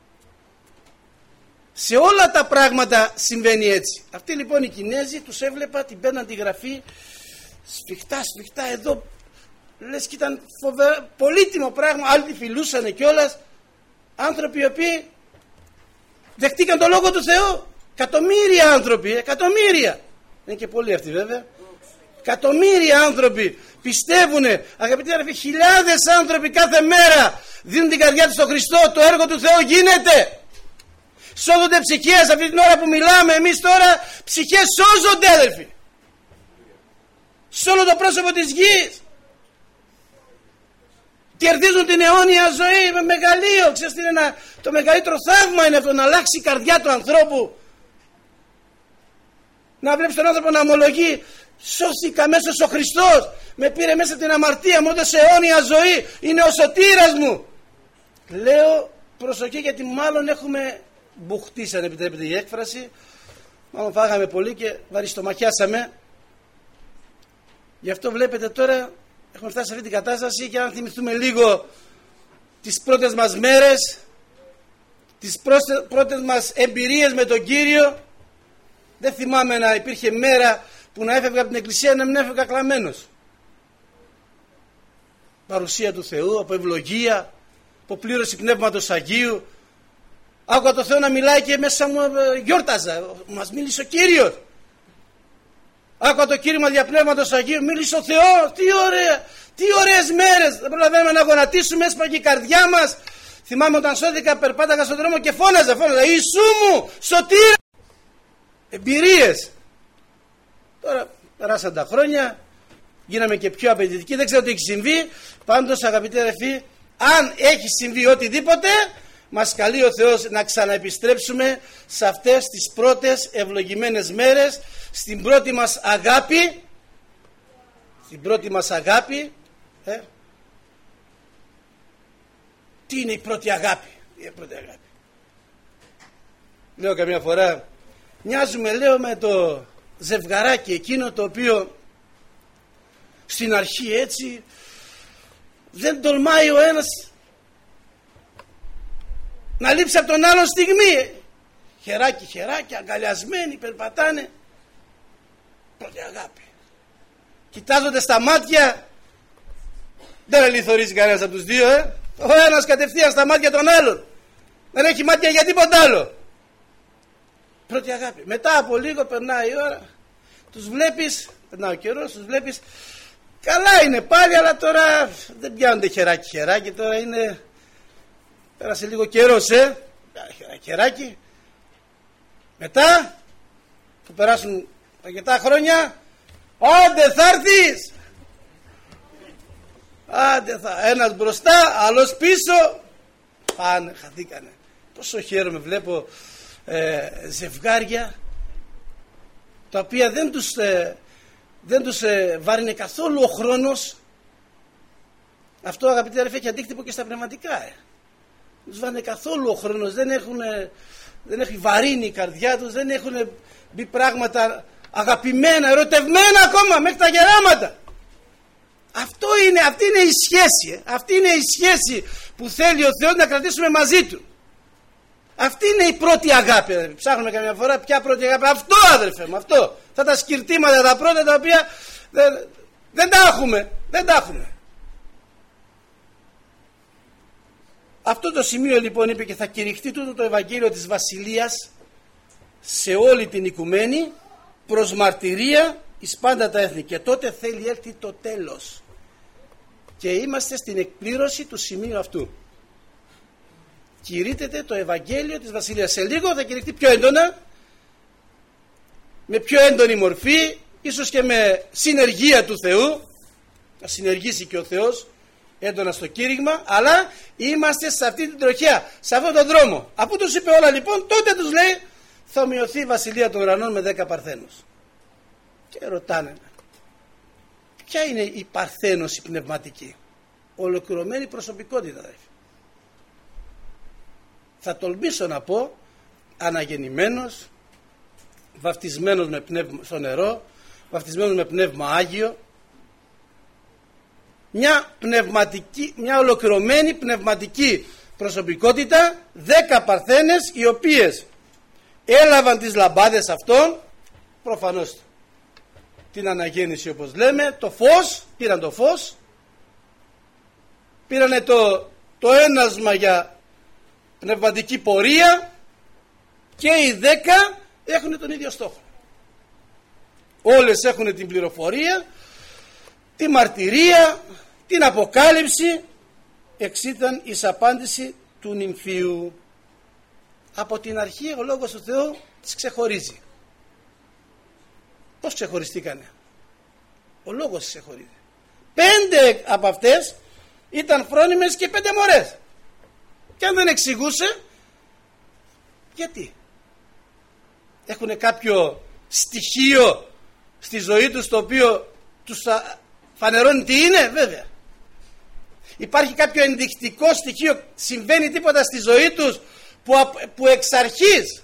S1: Σε όλα τα πράγματα συμβαίνει έτσι. Αυτοί λοιπόν οι Κινέζοι, τους έβλεπα, την παίρναν τη γραφή σφιχτά σφιχτά εδώ, λες και ήταν φοβερό, πολύτιμο πράγμα. Άλλοι τη φιλούσανε κιόλας. Άνθρωποι οι οποίοι δεχτήκαν το Λόγο του Θεού. Εκατομμύρια άνθρωποι, εκατομμύρια. Είναι και πολλοί αυτοί βέβαια. Εκατομμύρια άνθρωποι πιστεύουνε, αγαπητοί αδερφοί, χιλιάδες άνθρωποι κάθε μέρα δίνουν την καρδιά τους στον Χριστό. Το έργο του Θεού γίνεται. Σώζονται ψυχές. Αυτή την ώρα που μιλάμε εμείς τώρα, ψυχές σώζονται, αδερφοί. Σε όλο το πρόσωπο της γης. Κερδίζουν την αιώνια ζωή με μεγαλείο. Ξέρεις τι είναι ένα, το μεγαλύτερο θαύμα είναι αυτό, να αλλάξει η καρδιά του ανθρώπου. Να βλέπεις τον άνθρωπο να ομολογεί, σώθηκα μέσα ο Χριστός, με πήρε μέσα την αμαρτία μου, έδωσε αιώνια ζωή, είναι ο σωτήρας μου. Λέω προσοχή, γιατί μάλλον έχουμε μπουχτίσει, αν επιτρέπετε η έκφραση, μάλλον φάγαμε πολύ και βαριστομαχιάσαμε. Γι' αυτό βλέπετε τώρα έχουμε φτάσει σε αυτή την κατάσταση. Και αν θυμηθούμε λίγο τις πρώτες μας μέρες, τις πρώτες μας εμπειρίες με τον Κύριο, δεν θυμάμαι να υπήρχε μέρα που να έφευγα από την εκκλησία να μην έφευγα κλαμμένος. Παρουσία του Θεού, από ευλογία, από πλήρωση Πνεύματος Αγίου. Άκουγα το Θεό να μιλάει και μέσα μου γιόρταζα. Μας μίλησε ο Κύριος. Άκουα το κήρυγμα διαπνεύματος Αγίου, μίλησε ο Θεός, τι ωραία, τι ωραίες μέρες, δεν προλαβαίνουμε να γονατίσουμε, έσπαγε η καρδιά μας. Θυμάμαι όταν σώθηκα, περπάταγα στον δρόμο και φώναζα, φώναζα, Ιησού μου, σωτήρα. Εμπειρίες. Τώρα περάσαν τα χρόνια, γίναμε και πιο απαιτητικοί, δεν ξέρω τι έχει συμβεί. Πάντως αγαπητοί αδελφοί, αν έχει συμβεί οτιδήποτε, μας καλεί ο Θεός να ξαναεπιστρέψουμε σε αυτές τις πρώτες ευλογημένες μέρες, στην πρώτη μας αγάπη, στην πρώτη μας αγάπη. Ε? Τι είναι η πρώτη αγάπη? Η πρώτη αγάπη. Λέω καμιά φορά, μοιάζουμε λέω με το ζευγαράκι εκείνο το οποίο στην αρχή έτσι δεν τολμάει ο ένας να λείψει από τον άλλον στιγμή. Χεράκι χεράκι, αγκαλιασμένοι, περπατάνε. Πρώτη αγάπη. Κοιτάζονται στα μάτια, δεν αληθωρίζει κανένας από τους δύο, ε. Ο ένας κατευθείαν στα μάτια των άλλων. Δεν έχει μάτια για τίποτα άλλο. Πρώτη αγάπη. Μετά από λίγο περνάει η ώρα, τους βλέπεις, περνάει ο καιρός, τους βλέπεις, καλά είναι πάλι, αλλά τώρα δεν πιάνονται χεράκι χεράκι, τώρα είναι, πέρασε λίγο καιρός, ε, χεράκι χεράκι. Μετά που περάσουν αρκετά χρόνια, άντε θα έρθεις, άντε θα, ένας μπροστά, άλλος πίσω, πάνε, χαθήκανε. Πόσο χαίρομαι, βλέπω ε, ζευγάρια τα οποία δεν τους, ε, δεν τους ε, βάρινε καθόλου ο χρόνος. Αυτό αγαπητοί αδελφοί έχει αντίκτυπο και στα πνευματικά, ε. Δεν τους βάρινε καθόλου ο χρόνος, δεν έχουν, ε, δεν έχει βαρύνει η καρδιά τους, δεν έχουν μπει πράγματα αγαπημένα, ερωτευμένα ακόμα μέχρι τα γεράματα. Αυτό είναι, αυτή είναι η σχέση, ε. αυτή είναι η σχέση που θέλει ο Θεός να κρατήσουμε μαζί Του. Αυτή είναι η πρώτη αγάπη, αδελφέ. Ψάχνουμε καμιά φορά ποια πρώτη αγάπη. Αυτό, αδελφέ μου, αυτό. Θα τα σκυρτήματα τα πρώτα τα οποία δεν, δεν τα έχουμε. Δεν τα έχουμε. Αυτό το σημείο λοιπόν είπε και θα κηρυχτεί τούτο το Ευαγγέλιο της Βασιλείας σε όλη την οικουμένη προς μαρτυρία εις πάντα τα έθνη. Και τότε θέλει έρθει το τέλος. Και είμαστε στην εκπλήρωση του σημείου αυτού. Κηρύττεται το Ευαγγέλιο της Βασιλείας. Σε λίγο θα κηρυχτεί πιο έντονα, με πιο έντονη μορφή, ίσως και με συνεργία του Θεού, να συνεργήσει και ο Θεός έντονα στο κήρυγμα, αλλά είμαστε σε αυτή την τροχιά, σε αυτόν τον δρόμο. Αφού τους είπε όλα λοιπόν, τότε τους λέει θα ομοιωθεί η Βασιλεία των Ουρανών με δέκα παρθένους. Και ρωτάνε, ποια είναι η παρθένωση πνευματική? Ολοκληρωμένη προσωπικότητα, αδελφοί. Θα τολμήσω να πω αναγεννημένος, βαφτισμένος με πνεύμα, στο νερό, βαφτισμένος με πνεύμα Άγιο, μια πνευματική, μια ολοκληρωμένη πνευματική προσωπικότητα, δέκα παρθένες οι οποίες έλαβαν τις λαμπάδες αυτών, προφανώς την αναγέννηση όπως λέμε, το φως, πήραν το φως, πήραν το, το ένασμα για πνευματική πορεία και οι δέκα έχουν τον ίδιο στόχο. Όλες έχουν την πληροφορία, τη μαρτυρία, την αποκάλυψη, εξήταν εις απάντηση του νυμφίου. Από την αρχή ο Λόγος του Θεού τις ξεχωρίζει. Πώς ξεχωριστήκανε? Ο Λόγος τις ξεχωρίζει. Πέντε από αυτές ήταν φρόνιμες και πέντε μωρές. Και αν δεν εξηγούσε, γιατί? Έχουν κάποιο στοιχείο στη ζωή τους το οποίο τους φανερώνει τι είναι? Βέβαια. Υπάρχει κάποιο ενδεικτικό στοιχείο, συμβαίνει τίποτα στη ζωή τους που, που εξ αρχής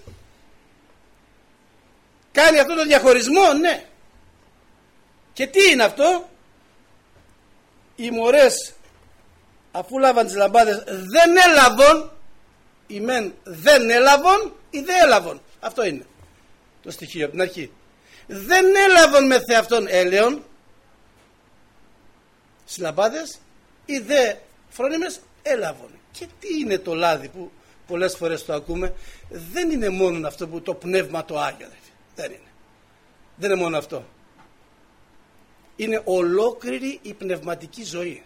S1: κάνει αυτό το διαχωρισμό? Ναι. Και τι είναι αυτό? Οι μωρές αφού λάβαν τις λαμπάδες δεν έλαβαν, οι μεν δεν έλαβαν ή δεν έλαβαν. Αυτό είναι το στοιχείο από την αρχή. Δεν έλαβαν με θεαυτόν έλεον στις λαμπάδες, οι δε φρόνιμες έλαβαν. Και τι είναι το λάδι που πολλές φορές το ακούμε? Δεν είναι μόνο αυτό που το πνεύμα το Άγιο, δεν είναι. Δεν είναι μόνο αυτό. είναι ολόκληρη η πνευματική ζωή.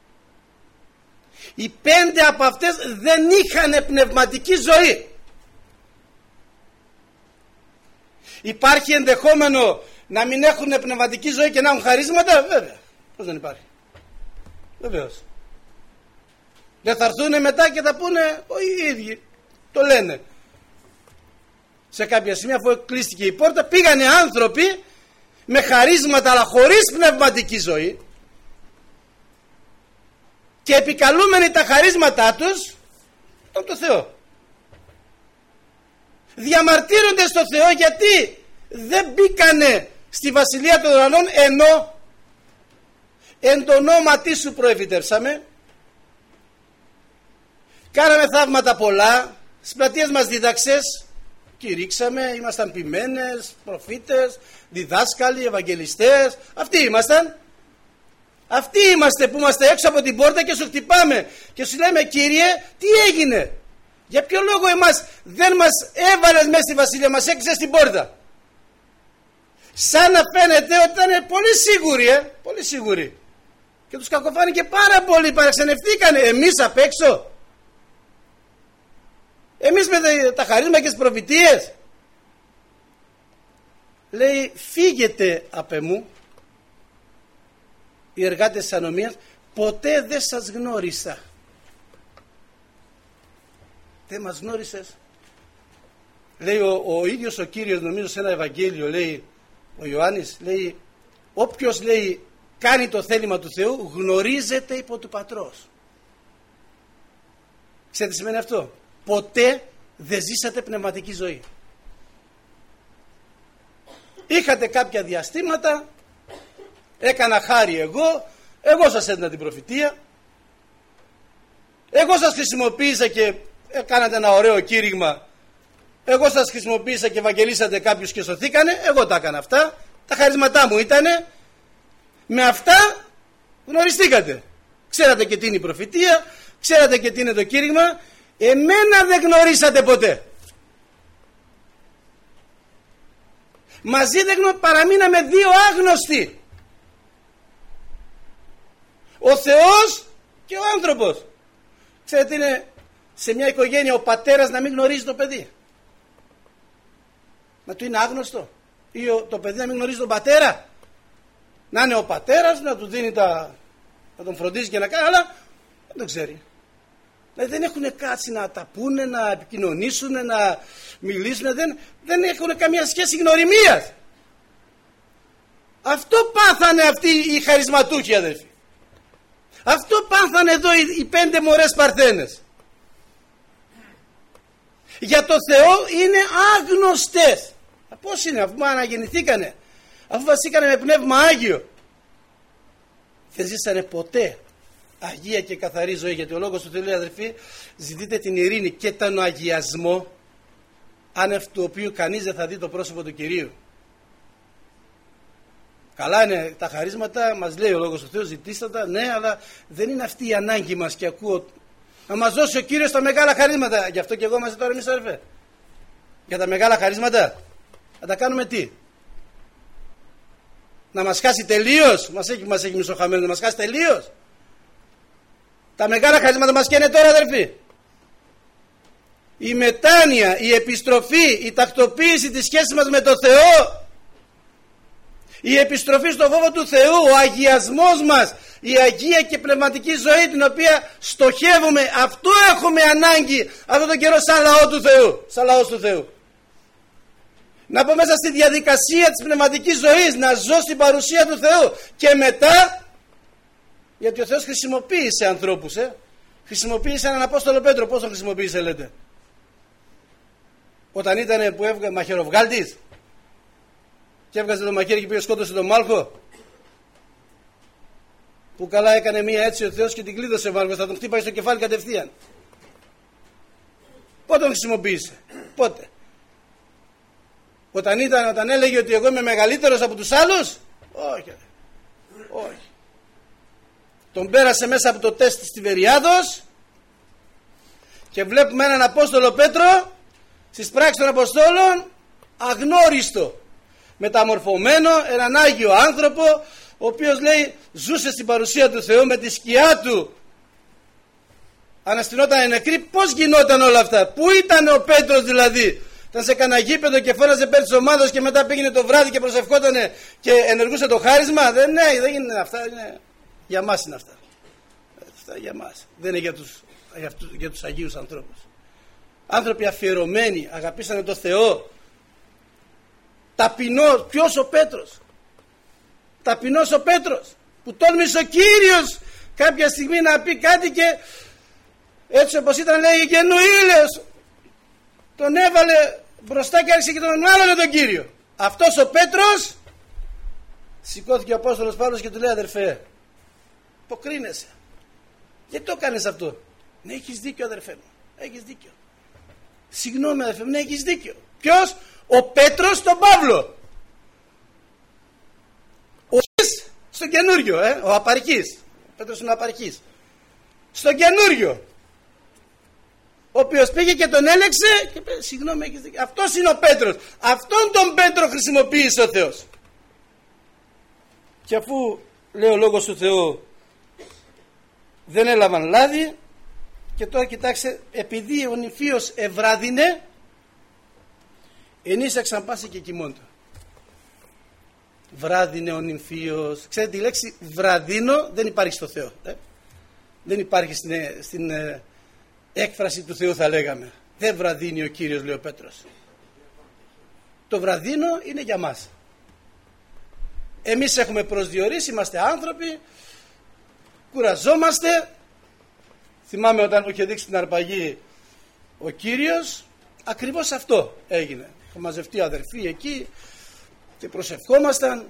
S1: Οι πέντε από αυτές δεν είχαν πνευματική ζωή. Υπάρχει ενδεχόμενο να μην έχουν πνευματική ζωή και να έχουν χαρίσματα? Βέβαια. Πώς δεν υπάρχει? Βεβαίως. Δεν θα έρθουν μετά και θα πούνε οι ίδιοι. Το λένε. Σε κάποια σημεία, αφού κλείστηκε η πόρτα, πήγανε άνθρωποι με χαρίσματα αλλά χωρίς πνευματική ζωή και επικαλούμενοι τα χαρίσματά τους από το Θεό. Διαμαρτύρονται στο Θεό γιατί δεν μπήκανε στη Βασιλεία των Ουρανών, ενώ εν το ονόματί σου προεφητεύσαμε, κάναμε θαύματα πολλά, στις πλατείες μας δίδαξες, κηρύξαμε, ήμασταν ποιμένες, προφήτες, διδάσκαλοι, ευαγγελιστές. Αυτοί ήμασταν. Αυτοί είμαστε που είμαστε έξω από την πόρτα και σου χτυπάμε και σου λέμε, Κύριε, τι έγινε? Για ποιο λόγο εμάς δεν μας έβαλες μέσα στη Βασιλεία, μας έκλεισες στην πόρτα? Σαν να φαίνεται ότι ήταν πολύ σίγουροι, ε, πολύ σίγουροι. Και τους κακοφάνηκε πάρα πολύ, παραξενευτήκανε. Εμείς απ' έξω, εμείς με τα χαρίσματα και τις προφητείες. Λέει, φύγετε απ' εμού οι εργάτες της ανομίας, ποτέ δεν σας γνώρισα. Δεν μας γνώρισες? Λέει ο, ο ίδιος ο Κύριος, νομίζω σε ένα Ευαγγέλιο, λέει ο Ιωάννης, λέει, όποιος, λέει, κάνει το θέλημα του Θεού γνωρίζεται υπό του Πατρός. Ξέρετε τι σημαίνει αυτό? Ποτέ δεν ζήσατε πνευματική ζωή. Είχατε κάποια διαστήματα, έκανα χάρη εγώ, εγώ σας έδινα την προφητεία, εγώ σας χρησιμοποίησα και κάνατε ένα ωραίο κήρυγμα, εγώ σας χρησιμοποίησα και ευαγγελίσατε κάποιους και σωθήκανε, εγώ τα έκανα αυτά, τα χαρίσματά μου ήτανε, με αυτά γνωριστήκατε. Ξέρατε και τι είναι η προφητεία, ξέρατε και τι είναι το κήρυγμα, εμένα δεν γνωρίσατε ποτέ. Μαζί δεν γνω... παραμείναμε δύο άγνωστοι. Ο Θεός και ο άνθρωπος. Ξέρετε, είναι σε μια οικογένεια ο πατέρας να μην γνωρίζει το παιδί. Να του είναι άγνωστο. Ή το παιδί να μην γνωρίζει τον πατέρα. Να είναι ο πατέρας, να του δίνει τα... να τον φροντίζει και να κάνει, αλλά δεν το ξέρει. Δηλαδή δεν έχουν κάτσει να τα πούνε, να επικοινωνήσουν, να μιλήσουν, δεν, δεν έχουν καμία σχέση γνωριμίας. Αυτό πάθανε αυτοί οι χαρισματούχοι, αδελφοί. Αυτό πάθανε εδώ οι, οι πέντε μωρές παρθένες. Για το Θεό είναι άγνωστες. Πώς είναι, αφού αναγεννηθήκανε, αφού βασίκανε με πνεύμα Άγιο, δεν ζήσανε ποτέ αγία και καθαρή ζωή, γιατί ο λόγος του Θεού λέει, αδελφοί, ζητείτε την ειρήνη και τον αγιασμό, άνευ του οποίου κανείς δεν θα δει το πρόσωπο του Κυρίου. Καλά είναι τα χαρίσματα, μας λέει ο λόγος του Θεού, ζητήστε τα, ναι, αλλά δεν είναι αυτή η ανάγκη μας. Και ακούω να μας δώσει ο Κύριος τα μεγάλα χαρίσματα. Γι' αυτό και εγώ είμαστε τώρα εμείς, αδελφέ, για τα μεγάλα χαρίσματα. Να τα κάνουμε τι? Να μας χάσει τελείως? Μας έχει, μας έχει μισοχαμένο, να μας χάσει τελείως? Τα μεγάλα χαρίσματα μας καίνε τώρα, αδελφοί. Η μετάνοια, η επιστροφή, η τακτοποίηση της σχέσης μας με το Θεό, η επιστροφή στο φόβο του Θεού, ο αγιασμός μας, η αγία και πνευματική ζωή την οποία στοχεύουμε, αυτό έχουμε ανάγκη αυτόν τον καιρό σαν λαό του Θεού, σαν λαός του Θεού. Να πω μέσα στη διαδικασία της πνευματικής ζωής, να ζω στην παρουσία του Θεού και μετά, γιατί ο Θεός χρησιμοποίησε ανθρώπους, ε? χρησιμοποίησε έναν Απόστολο Πέτρο. Πώς τον χρησιμοποίησε, λέτε? Όταν ήταν που έβγαζε μαχαιροβγάλτης και έβγαζε το μαχαίρι και πήγε σκότωσε τον Μάλχο, που καλά έκανε μία έτσι ο Θεός και την κλείδωσε ο Μάλχος, θα τον χτύπαγε στο κεφάλι κατευθείαν. Πότε τον χρησιμοποίησε? Πότε? Όταν, ήταν, όταν έλεγε ότι εγώ είμαι μεγαλύτερος από τους άλλους? Όχι, όχι. Τον πέρασε μέσα από το τεστ της Τιβεριάδος και βλέπουμε έναν Απόστολο Πέτρο στις πράξεις των Αποστόλων αγνώριστο, μεταμορφωμένο, έναν Άγιο άνθρωπο, ο οποίος λέει ζούσε στην παρουσία του Θεού με τη σκιά του, αναστηνόταν νεκροί. Πώς γινόταν όλα αυτά? Πού ήταν ο Πέτρος δηλαδή? Ήταν σε κανένα γήπεδο και φώναζε πέρα της ομάδας και μετά πήγαινε το βράδυ και προσευχότανε και ενεργούσε το χάρισμα? Δεν, ναι, δεν είναι αυτά. Είναι, για μας είναι αυτά. Αυτά για μας. Δεν είναι για τους, για τους, για τους Αγίους ανθρώπους. Άνθρωποι αφιερωμένοι, αγαπήσανε το Θεό. Ταπεινός. Ποιος? Ο Πέτρος. Ταπεινός ο Πέτρος, που τόλμησε ο Κύριος κάποια στιγμή να πει κάτι και έτσι όπως ήταν, λέει, γεννουήλες, τον έβαλε μπροστά και άρχισε και τον μάλωνε τον Κύριο. Αυτός ο Πέτρος, σηκώθηκε ο Απόστολος Παύλος και του λέει, αδερφέ, αποκρίνεσαι, γιατί το κάνεις αυτό? Ναι, έχεις δίκιο αδερφέ μου, έχεις δίκιο. Συγγνώμη αδερφέ μου, ναι, έχεις δίκιο. Ποιος? Ο Πέτρος τον Παύλο. Ο στο καινούριο, ε, ο απαρχής. Ο Πέτρος είναι απαρχής. Στο καινούριο. Ο οποίος πήγε και τον έλεξε και είπε, συγγνώμη, έχεις δίκιο. Αυτός είναι ο Πέτρος. Αυτόν τον Πέτρο χρησιμοποίησε ο Θεός. Και αφού, λέει ο λόγος του Θεού, δεν έλαβαν λάδι, και τώρα κοιτάξτε, επειδή ο νηφίος ευράδινε, ενίσαξαν πάση και κοιμώνται. Βράδυνε ο νυμφίος. Ξέρετε, η λέξη βραδύνο δεν υπάρχει στο Θεό. Ε? Δεν υπάρχει στην, στην ε, έκφραση του Θεού, θα λέγαμε. Δεν βραδύνει ο Κύριος, λέει ο Πέτρος. Το βραδύνο είναι για μας. Εμείς έχουμε προσδιορίσει, είμαστε άνθρωποι, κουραζόμαστε. Θυμάμαι όταν είχε δείξει την αρπαγή ο Κύριος, ακριβώς αυτό έγινε. Είχαν μαζευτεί αδερφοί εκεί και προσευχόμασταν,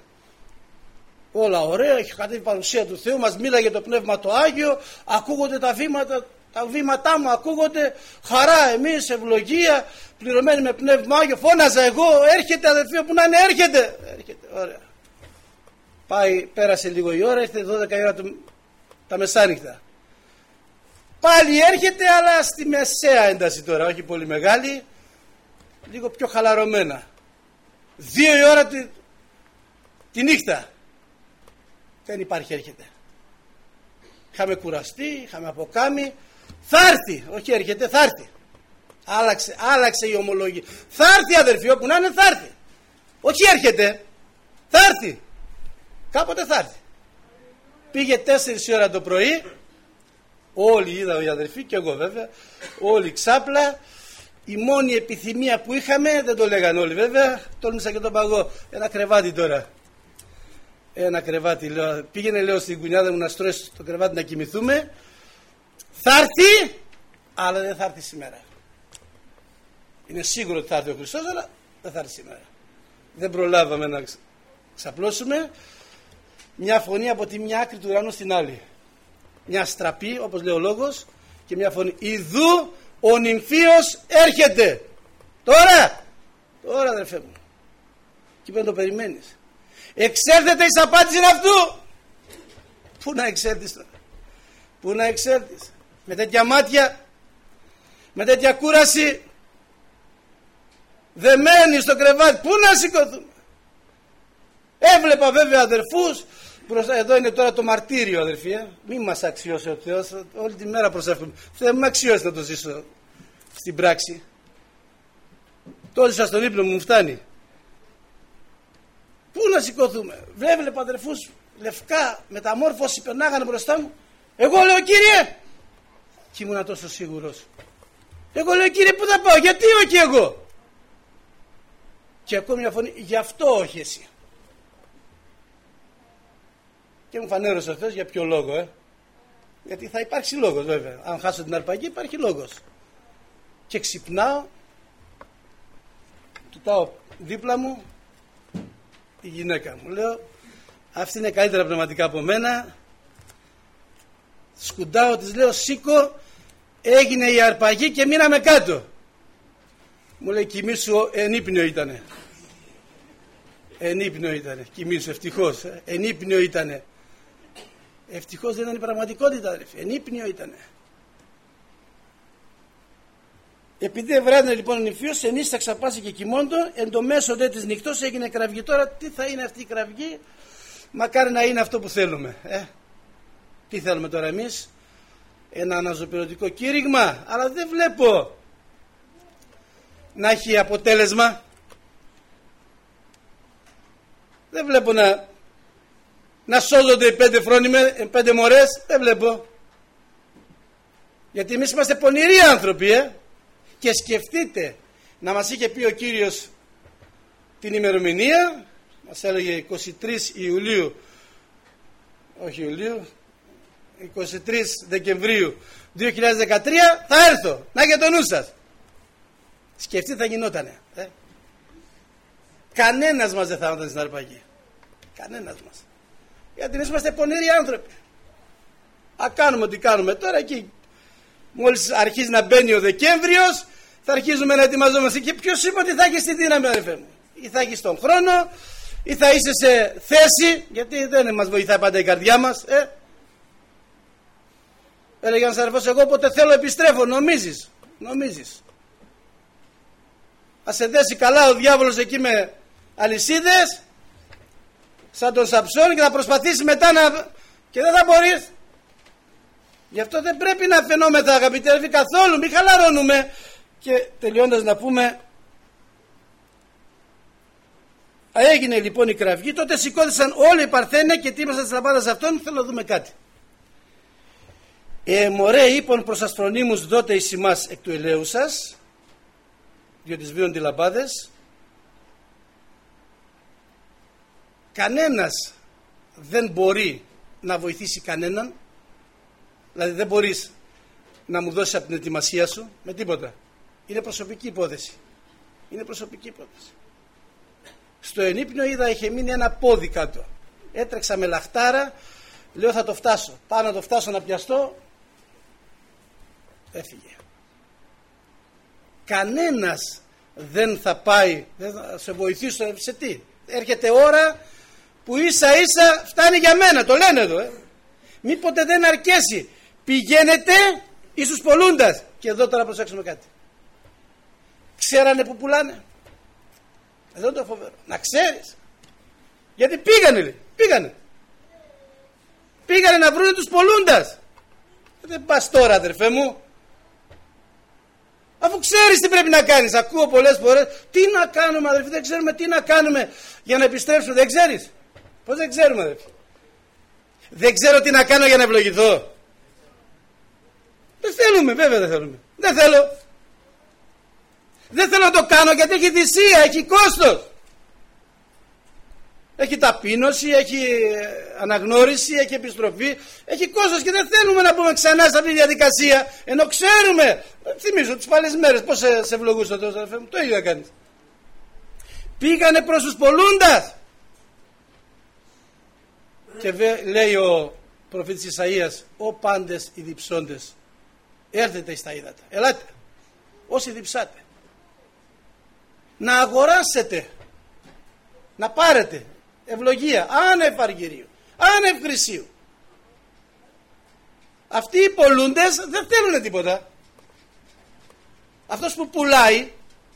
S1: όλα ωραία, είχε κατέβει η παρουσία του Θεού, μας μίλαγε το Πνεύμα το Άγιο, ακούγονται τα βήματα, τα βήματά μου ακούγονται, χαρά εμείς, ευλογία, πληρωμένοι με Πνεύμα Άγιο. Φώναζα εγώ, έρχεται αδερφοί, όπου να είναι, έρχεται, έρχεται, ωραία. Πάει, πέρασε λίγο η ώρα, ήρθε δώδεκα η ώρα το, τα μεσάνυχτα. Πάλι έρχεται, αλλά στη μεσαία ένταση τώρα, όχι πολύ μεγάλη, λίγο πιο χαλαρωμένα. Δύο η ώρα τη, τη νύχτα. Δεν υπάρχει, έρχεται. Είχαμε κουραστεί, είχαμε αποκάμει. Θα έρθει, όχι έρχεται, θα έρθει. Άλλαξε, άλλαξε η ομολογία. Θα έρθει αδερφοί, όπου να είναι θα έρθει. Όχι έρχεται, θα έρθει. Κάποτε θα έρθει. Πήγε τέσσερις η ώρα το πρωί. Όλοι είδα οι αδερφοί και εγώ βέβαια. Όλοι ξάπλα. Η μόνη επιθυμία που είχαμε, δεν το λέγανε όλοι βέβαια, τόλμησα και τον παγώ, ένα κρεβάτι τώρα. Ένα κρεβάτι, λέω, πήγαινε λέω στην κουνιάδα μου να στρώσει το κρεβάτι να κοιμηθούμε. Θα έρθει, αλλά δεν θα έρθει σήμερα. Είναι σίγουρο ότι θα έρθει ο Χριστός, αλλά δεν θα έρθει σήμερα. Δεν προλάβαμε να ξαπλώσουμε. Μια φωνή από τη μια άκρη του ουρανού στην άλλη. Μια στραπή, όπως λέει ο λόγος, και μια φωνή. Ιδού ο νυμφίος έρχεται. Τώρα, τώρα αδερφέ μου. Και πρέπει να το περιμένεις. Εξέλθετε εις απάντηση αυτού. Πού να εξέλθεις τώρα? Πού να εξέλθεις? Με τέτοια μάτια, με τέτοια κούραση, δεμένοι στο κρεβάτι, πού να σηκωθούμε? Έβλεπα βέβαια αδερφούς. Μπροστά, εδώ είναι τώρα το μαρτύριο αδερφοί, ε. Μην μας αξιώσει ο Θεός, όλη τη μέρα προσεύχομαι. Θεέ μου αξιώσει να το ζήσω στην πράξη. Το ζήσα στον ύπνο μου, μου φτάνει. Πού να σηκωθούμε? Βλέπω αδερφούς λευκά, μεταμόρφωση, περνάγανε μπροστά μου. Εγώ λέω Κύριε, και ήμουνα τόσο σίγουρος. Εγώ λέω Κύριε, πού θα πάω, γιατί όχι εγώ? Και ακούω μια φωνή, γι' αυτό όχι εσύ. Και μου φανέρωσε ο Θεός για ποιο λόγο, ε? Γιατί θα υπάρξει λόγος βέβαια. Αν χάσω την αρπαγή υπάρχει λόγος. Και ξυπνάω, κοιτάω δίπλα μου η γυναίκα μου. Λέω, αυτή είναι καλύτερα πνευματικά από μένα. Σκουντάω, της λέω σήκω, έγινε η αρπαγή και μείναμε κάτω. Μου λέει κοιμήσου, ενύπνιο ήτανε. Ενύπνιο ήτανε, κοιμήσου, ευτυχώς, ε. ενύπνιο ήτανε. Ευτυχώς δεν ήταν η πραγματικότητα, αδερφοί. Ενύπνιο ήτανε. Επειδή ευράδυνε λοιπόν ο νηφίος, ενίσχυσα πάση και κοιμώντο, εν το μέσο δε της νυχτός έγινε κραυγή. Τώρα τι θα είναι αυτή η κραυγή? Μακάρι να είναι αυτό που θέλουμε. Ε, τι θέλουμε τώρα εμείς? Ένα αναζωπηρωτικό κήρυγμα? Αλλά δεν βλέπω να έχει αποτέλεσμα. Δεν βλέπω να, να σώζονται οι πέντε φρόνιμοι, πέντε μωρές. Δεν βλέπω. Γιατί εμείς είμαστε πονηροί άνθρωποι, ε? Και σκεφτείτε, να μας είχε πει ο Κύριος την ημερομηνία, μας έλεγε είκοσι τρεις Ιουλίου, όχι Ιουλίου, είκοσι τρεις Δεκεμβρίου δύο χιλιάδες δεκατρία, θα έρθω, να έχετε το νου σας. Σκεφτείτε, θα γινότανε. Ε? Κανένας μας δεν θα έρθει στην αρπαγή. Κανένας μας. Γιατί εμείς είμαστε πονηροί άνθρωποι. Α, κάνουμε ό,τι κάνουμε τώρα, εκεί μόλις αρχίζει να μπαίνει ο Δεκέμβριος, θα αρχίζουμε να ετοιμαζόμαστε. Και ποιος είπε ότι θα έχεις τη δύναμη, αδερφέ μου? Ή θα έχεις τον χρόνο, ή θα είσαι σε θέση, γιατί δεν μας βοηθάει πάντα η καρδιά μας. Ε? Έλεγε ένας αδερφός, εγώ όποτε θέλω επιστρέφω. Νομίζεις, νομίζεις. Ας σε δέσει καλά ο διάβολος εκεί με αλυσίδες, σαν τον Σαμψόν, και θα προσπαθήσει μετά να... και δεν θα μπορείς. Γι' αυτό δεν πρέπει να φαινόμεθα, αγαπητοί αδελφοί, καθόλου, μην χαλαρώνουμε. Και τελειώντας να πούμε, έγινε λοιπόν η κραυγή, τότε σηκώθησαν όλοι οι Παρθένοι και τίμασαν τις λαμπάδες αυτών. Θέλω να δούμε κάτι. Ε, μωρέ, είπαν προς αστρονίμους, δότε εις ημάς εκ του ελαίου σας, διότι σβήνουν οι λαμπάδες. Κανένας δεν μπορεί να βοηθήσει κανέναν. Δηλαδή δεν μπορείς να μου δώσεις από την ετοιμασία σου με τίποτα. Είναι προσωπική υπόθεση. Είναι προσωπική υπόθεση. Στο ενύπνιο είδα, είχε μείνει ένα πόδι κάτω. Έτρεξα με λαχτάρα, λέω θα το φτάσω. Πάω να το φτάσω να πιαστώ. Έφυγε. Κανένας δεν θα πάει, δεν θα σε βοηθήσω σε τι. Έρχεται ώρα που ίσα ίσα φτάνει για μένα, το λένε εδώ. Ε. Μήποτε δεν αρκέσει. Πηγαίνετε εις τους πολλούντας. Και εδώ τώρα προσέξουμε κάτι. Ξέρανε που πουλάνε. Εδώ είναι το φοβερό. Να ξέρεις. Γιατί πήγανε, λέει. Πήγανε. Πήγανε να βρούνε τους πολλούντας. Δεν πας τώρα, αδερφέ μου. Αφού ξέρεις τι πρέπει να κάνεις. Ακούω πολλές φορές. Τι να κάνουμε, αδερφέ? Δεν ξέρουμε τι να κάνουμε για να επιστρέψουμε. Δεν ξέρεις? Πώς δεν ξέρουμε, αδερφέ? Δεν ξέρω τι να κάνω για να ευλογηθώ. Δεν θέλουμε, βέβαια δεν θέλουμε. Δεν θέλω. Δεν θέλω να το κάνω γιατί έχει θυσία, έχει κόστος. Έχει ταπείνωση, έχει αναγνώριση, έχει επιστροφή, έχει κόστος και δεν θέλουμε να πούμε ξανά σε αυτή τη διαδικασία, ενώ ξέρουμε. Θυμίζω τις παλιές μέρες πώς σε, σε ευλογούσε το αδερφέ μου, το ίδιο να κάνεις. Πήγανε προς τους πολλούντας. Και βε, λέει ο προφήτης Ισαΐας, ο πάντες οι διψώντες, έρθετε εις τα ύδατα, ελάτε, όσοι διψάτε, να αγοράσετε, να πάρετε ευλογία, άνευ αργυρίου, άνευ χρυσίου. Αυτοί οι πολλούντες δεν θέλουν τίποτα. Αυτός που πουλάει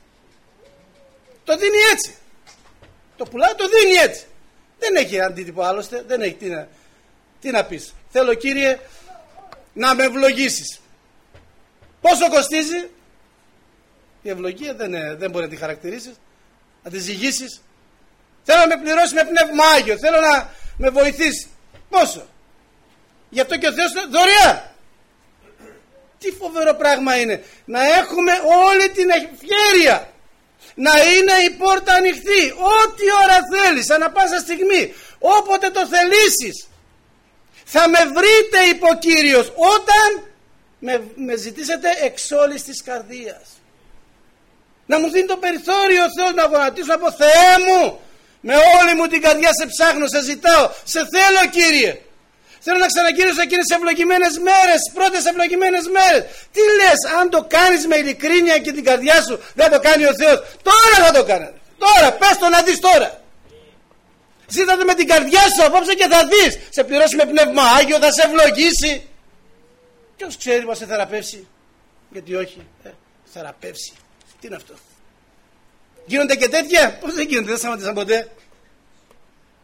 S1: το δίνει έτσι. Το πουλάει, το δίνει έτσι. Δεν έχει αντίτυπο άλλωστε, δεν έχει τι να, τι να πεις. Θέλω, Κύριε, να με ευλογήσεις. Πόσο κοστίζει? Η ευλογία δεν, δεν μπορεί να τη χαρακτηρίσεις, να τη ζυγίσεις. Θέλω να με πληρώσει με πνεύμα Άγιο, θέλω να με βοηθήσει. Πόσο? Γι' αυτό και ο Θεός δωρεά. Τι φοβερό πράγμα είναι να έχουμε όλη την ευχέρεια, να είναι η πόρτα ανοιχτή ό,τι ώρα θέλεις, ανά πάσα στιγμή, όποτε το θελήσεις. Θα με βρείτε, είπε ο Κύριος, όταν με, με ζητήσετε εξ όλης της καρδίας. Να μου δίνει το περιθώριο ο Θεός να γονατίσω, να πω, Θεέ μου, με όλη μου την καρδιά σε ψάχνω, σε ζητάω, σε θέλω, Κύριε. Θέλω να ξαναγυρίσω εκείνες τις ευλογημένες μέρες, τις πρώτες ευλογημένες μέρες. Τι λες, αν το κάνεις με ειλικρίνεια και την καρδιά σου, δεν το κάνει ο Θεός. Τώρα θα το κάνει. Τώρα, πες το να δεις τώρα. Ζήτα το με την καρδιά σου απόψε και θα δεις. Σε πληρώσει με πνεύμα Άγιο, θα σε ευλογήσει. Ποιος ξέρει πως σε θεραπεύσει? Γιατί όχι, ε, θεραπεύσει. Τι είναι αυτό? Γίνονται και τέτοια? Πώς δεν γίνονται, δεν σταματήσαν ποτέ.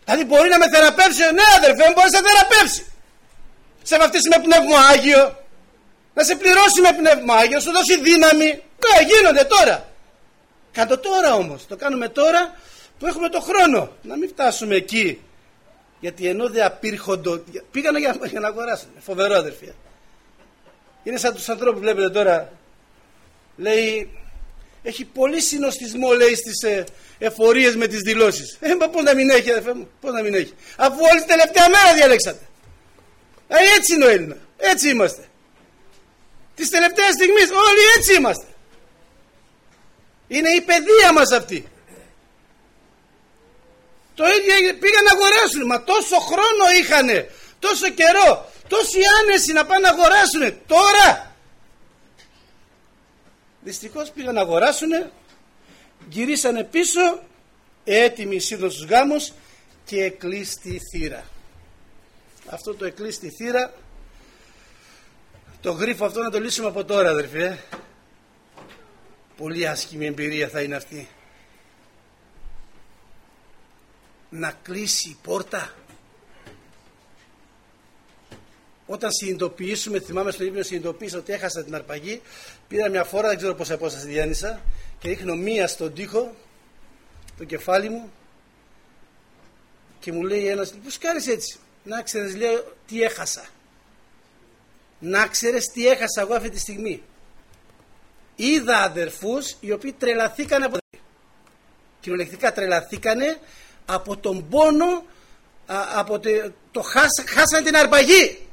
S1: Δηλαδή μπορεί να με θεραπεύσει? Ναι αδερφέ μου, μπορεί να σε θεραπεύσει. Σε βαφτίσει με πνεύμα Άγιο, να σε πληρώσει με πνεύμα Άγιο, να σου δώσει δύναμη. Ναι, γίνονται τώρα. Κάντο τώρα όμως, το κάνουμε τώρα που έχουμε το χρόνο. Να μην φτάσουμε εκεί. Γιατί ενώ δεν απήρχοντο, πήγανε για, για να αγοράσουν. Φοβερό αδερφέ. Είναι σαν τους ανθρώπους που βλέπετε τώρα. Λέει, έχει πολύ συνοστισμό λέει στις ε, εφορίες με τις δηλώσεις. Ε, πώς να μην έχει αδερφέ μου, πώς να μην έχει. Αφού όλη την τελευταία μέρα διαλέξατε. Ε, έτσι είναι ο Έλληνα, έτσι είμαστε. Τις τελευταίες στιγμές όλοι έτσι είμαστε. Είναι η παιδεία μας αυτή. Το ίδιο πήγαν να αγοράσουν, μα τόσο χρόνο είχανε, τόσο καιρό, τόση άνεση να πάνε να αγοράσουν. Τώρα δυστυχώς πήγαν να αγοράσουν, γυρίσανε πίσω, έτοιμοι σύντος στους γάμους και εκλείστη η θύρα. Αυτό το εκλείστη η θύρα, το γρίφο αυτό να το λύσουμε από τώρα αδερφέ. Πολύ άσχημη εμπειρία θα είναι αυτή. Να κλείσει η πόρτα. Όταν συνειδητοποιήσουμε, θυμάμαι στο ύπνο συνειδητοποίησα ότι έχασα την αρπαγή, πήρα μια φορά, δεν ξέρω πόσα απόσταση διάνυσα, και ρίχνω μία στον τοίχο, το κεφάλι μου, και μου λέει ένας, πώς κάνεις έτσι? Να ξέρεις, λέω, τι έχασα. Να ξέρεις τι έχασα εγώ αυτή τη στιγμή. Είδα αδερφούς οι οποίοι τρελαθήκανε από... κυριολεκτικά τρελαθήκανε από τον πόνο, α, από το, το χάσα, χάσανε την αρπαγή.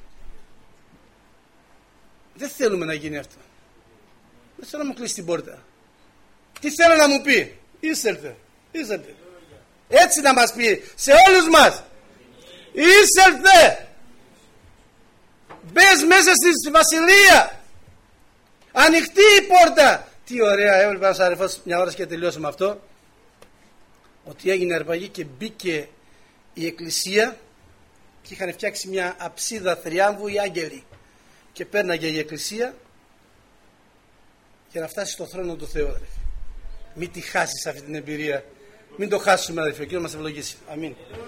S1: Δεν θέλουμε να γίνει αυτό. Δεν θέλω να μου κλείσει την πόρτα. Τι θέλω να μου πει? Είσελθε, είσελθε. Έτσι να μας πει σε όλους μας. Είσελθε. Μπες μέσα στη βασιλεία. Ανοιχτή η πόρτα. Τι ωραία, έβλεπα ένας αδερφός μια ώρα και τελειώσαμε αυτό. Ότι έγινε αρπαγή και μπήκε η εκκλησία και είχαν φτιάξει μια αψίδα θριάμβου οι άγγελοι και πέρναγε η εκκλησία για να φτάσει στο θρόνο του Θεού. Μην τη χάσεις αυτή την εμπειρία. Μην το χάσουμε αδερφέ. Ο Κύριος μας ευλογήσει. Αμήν.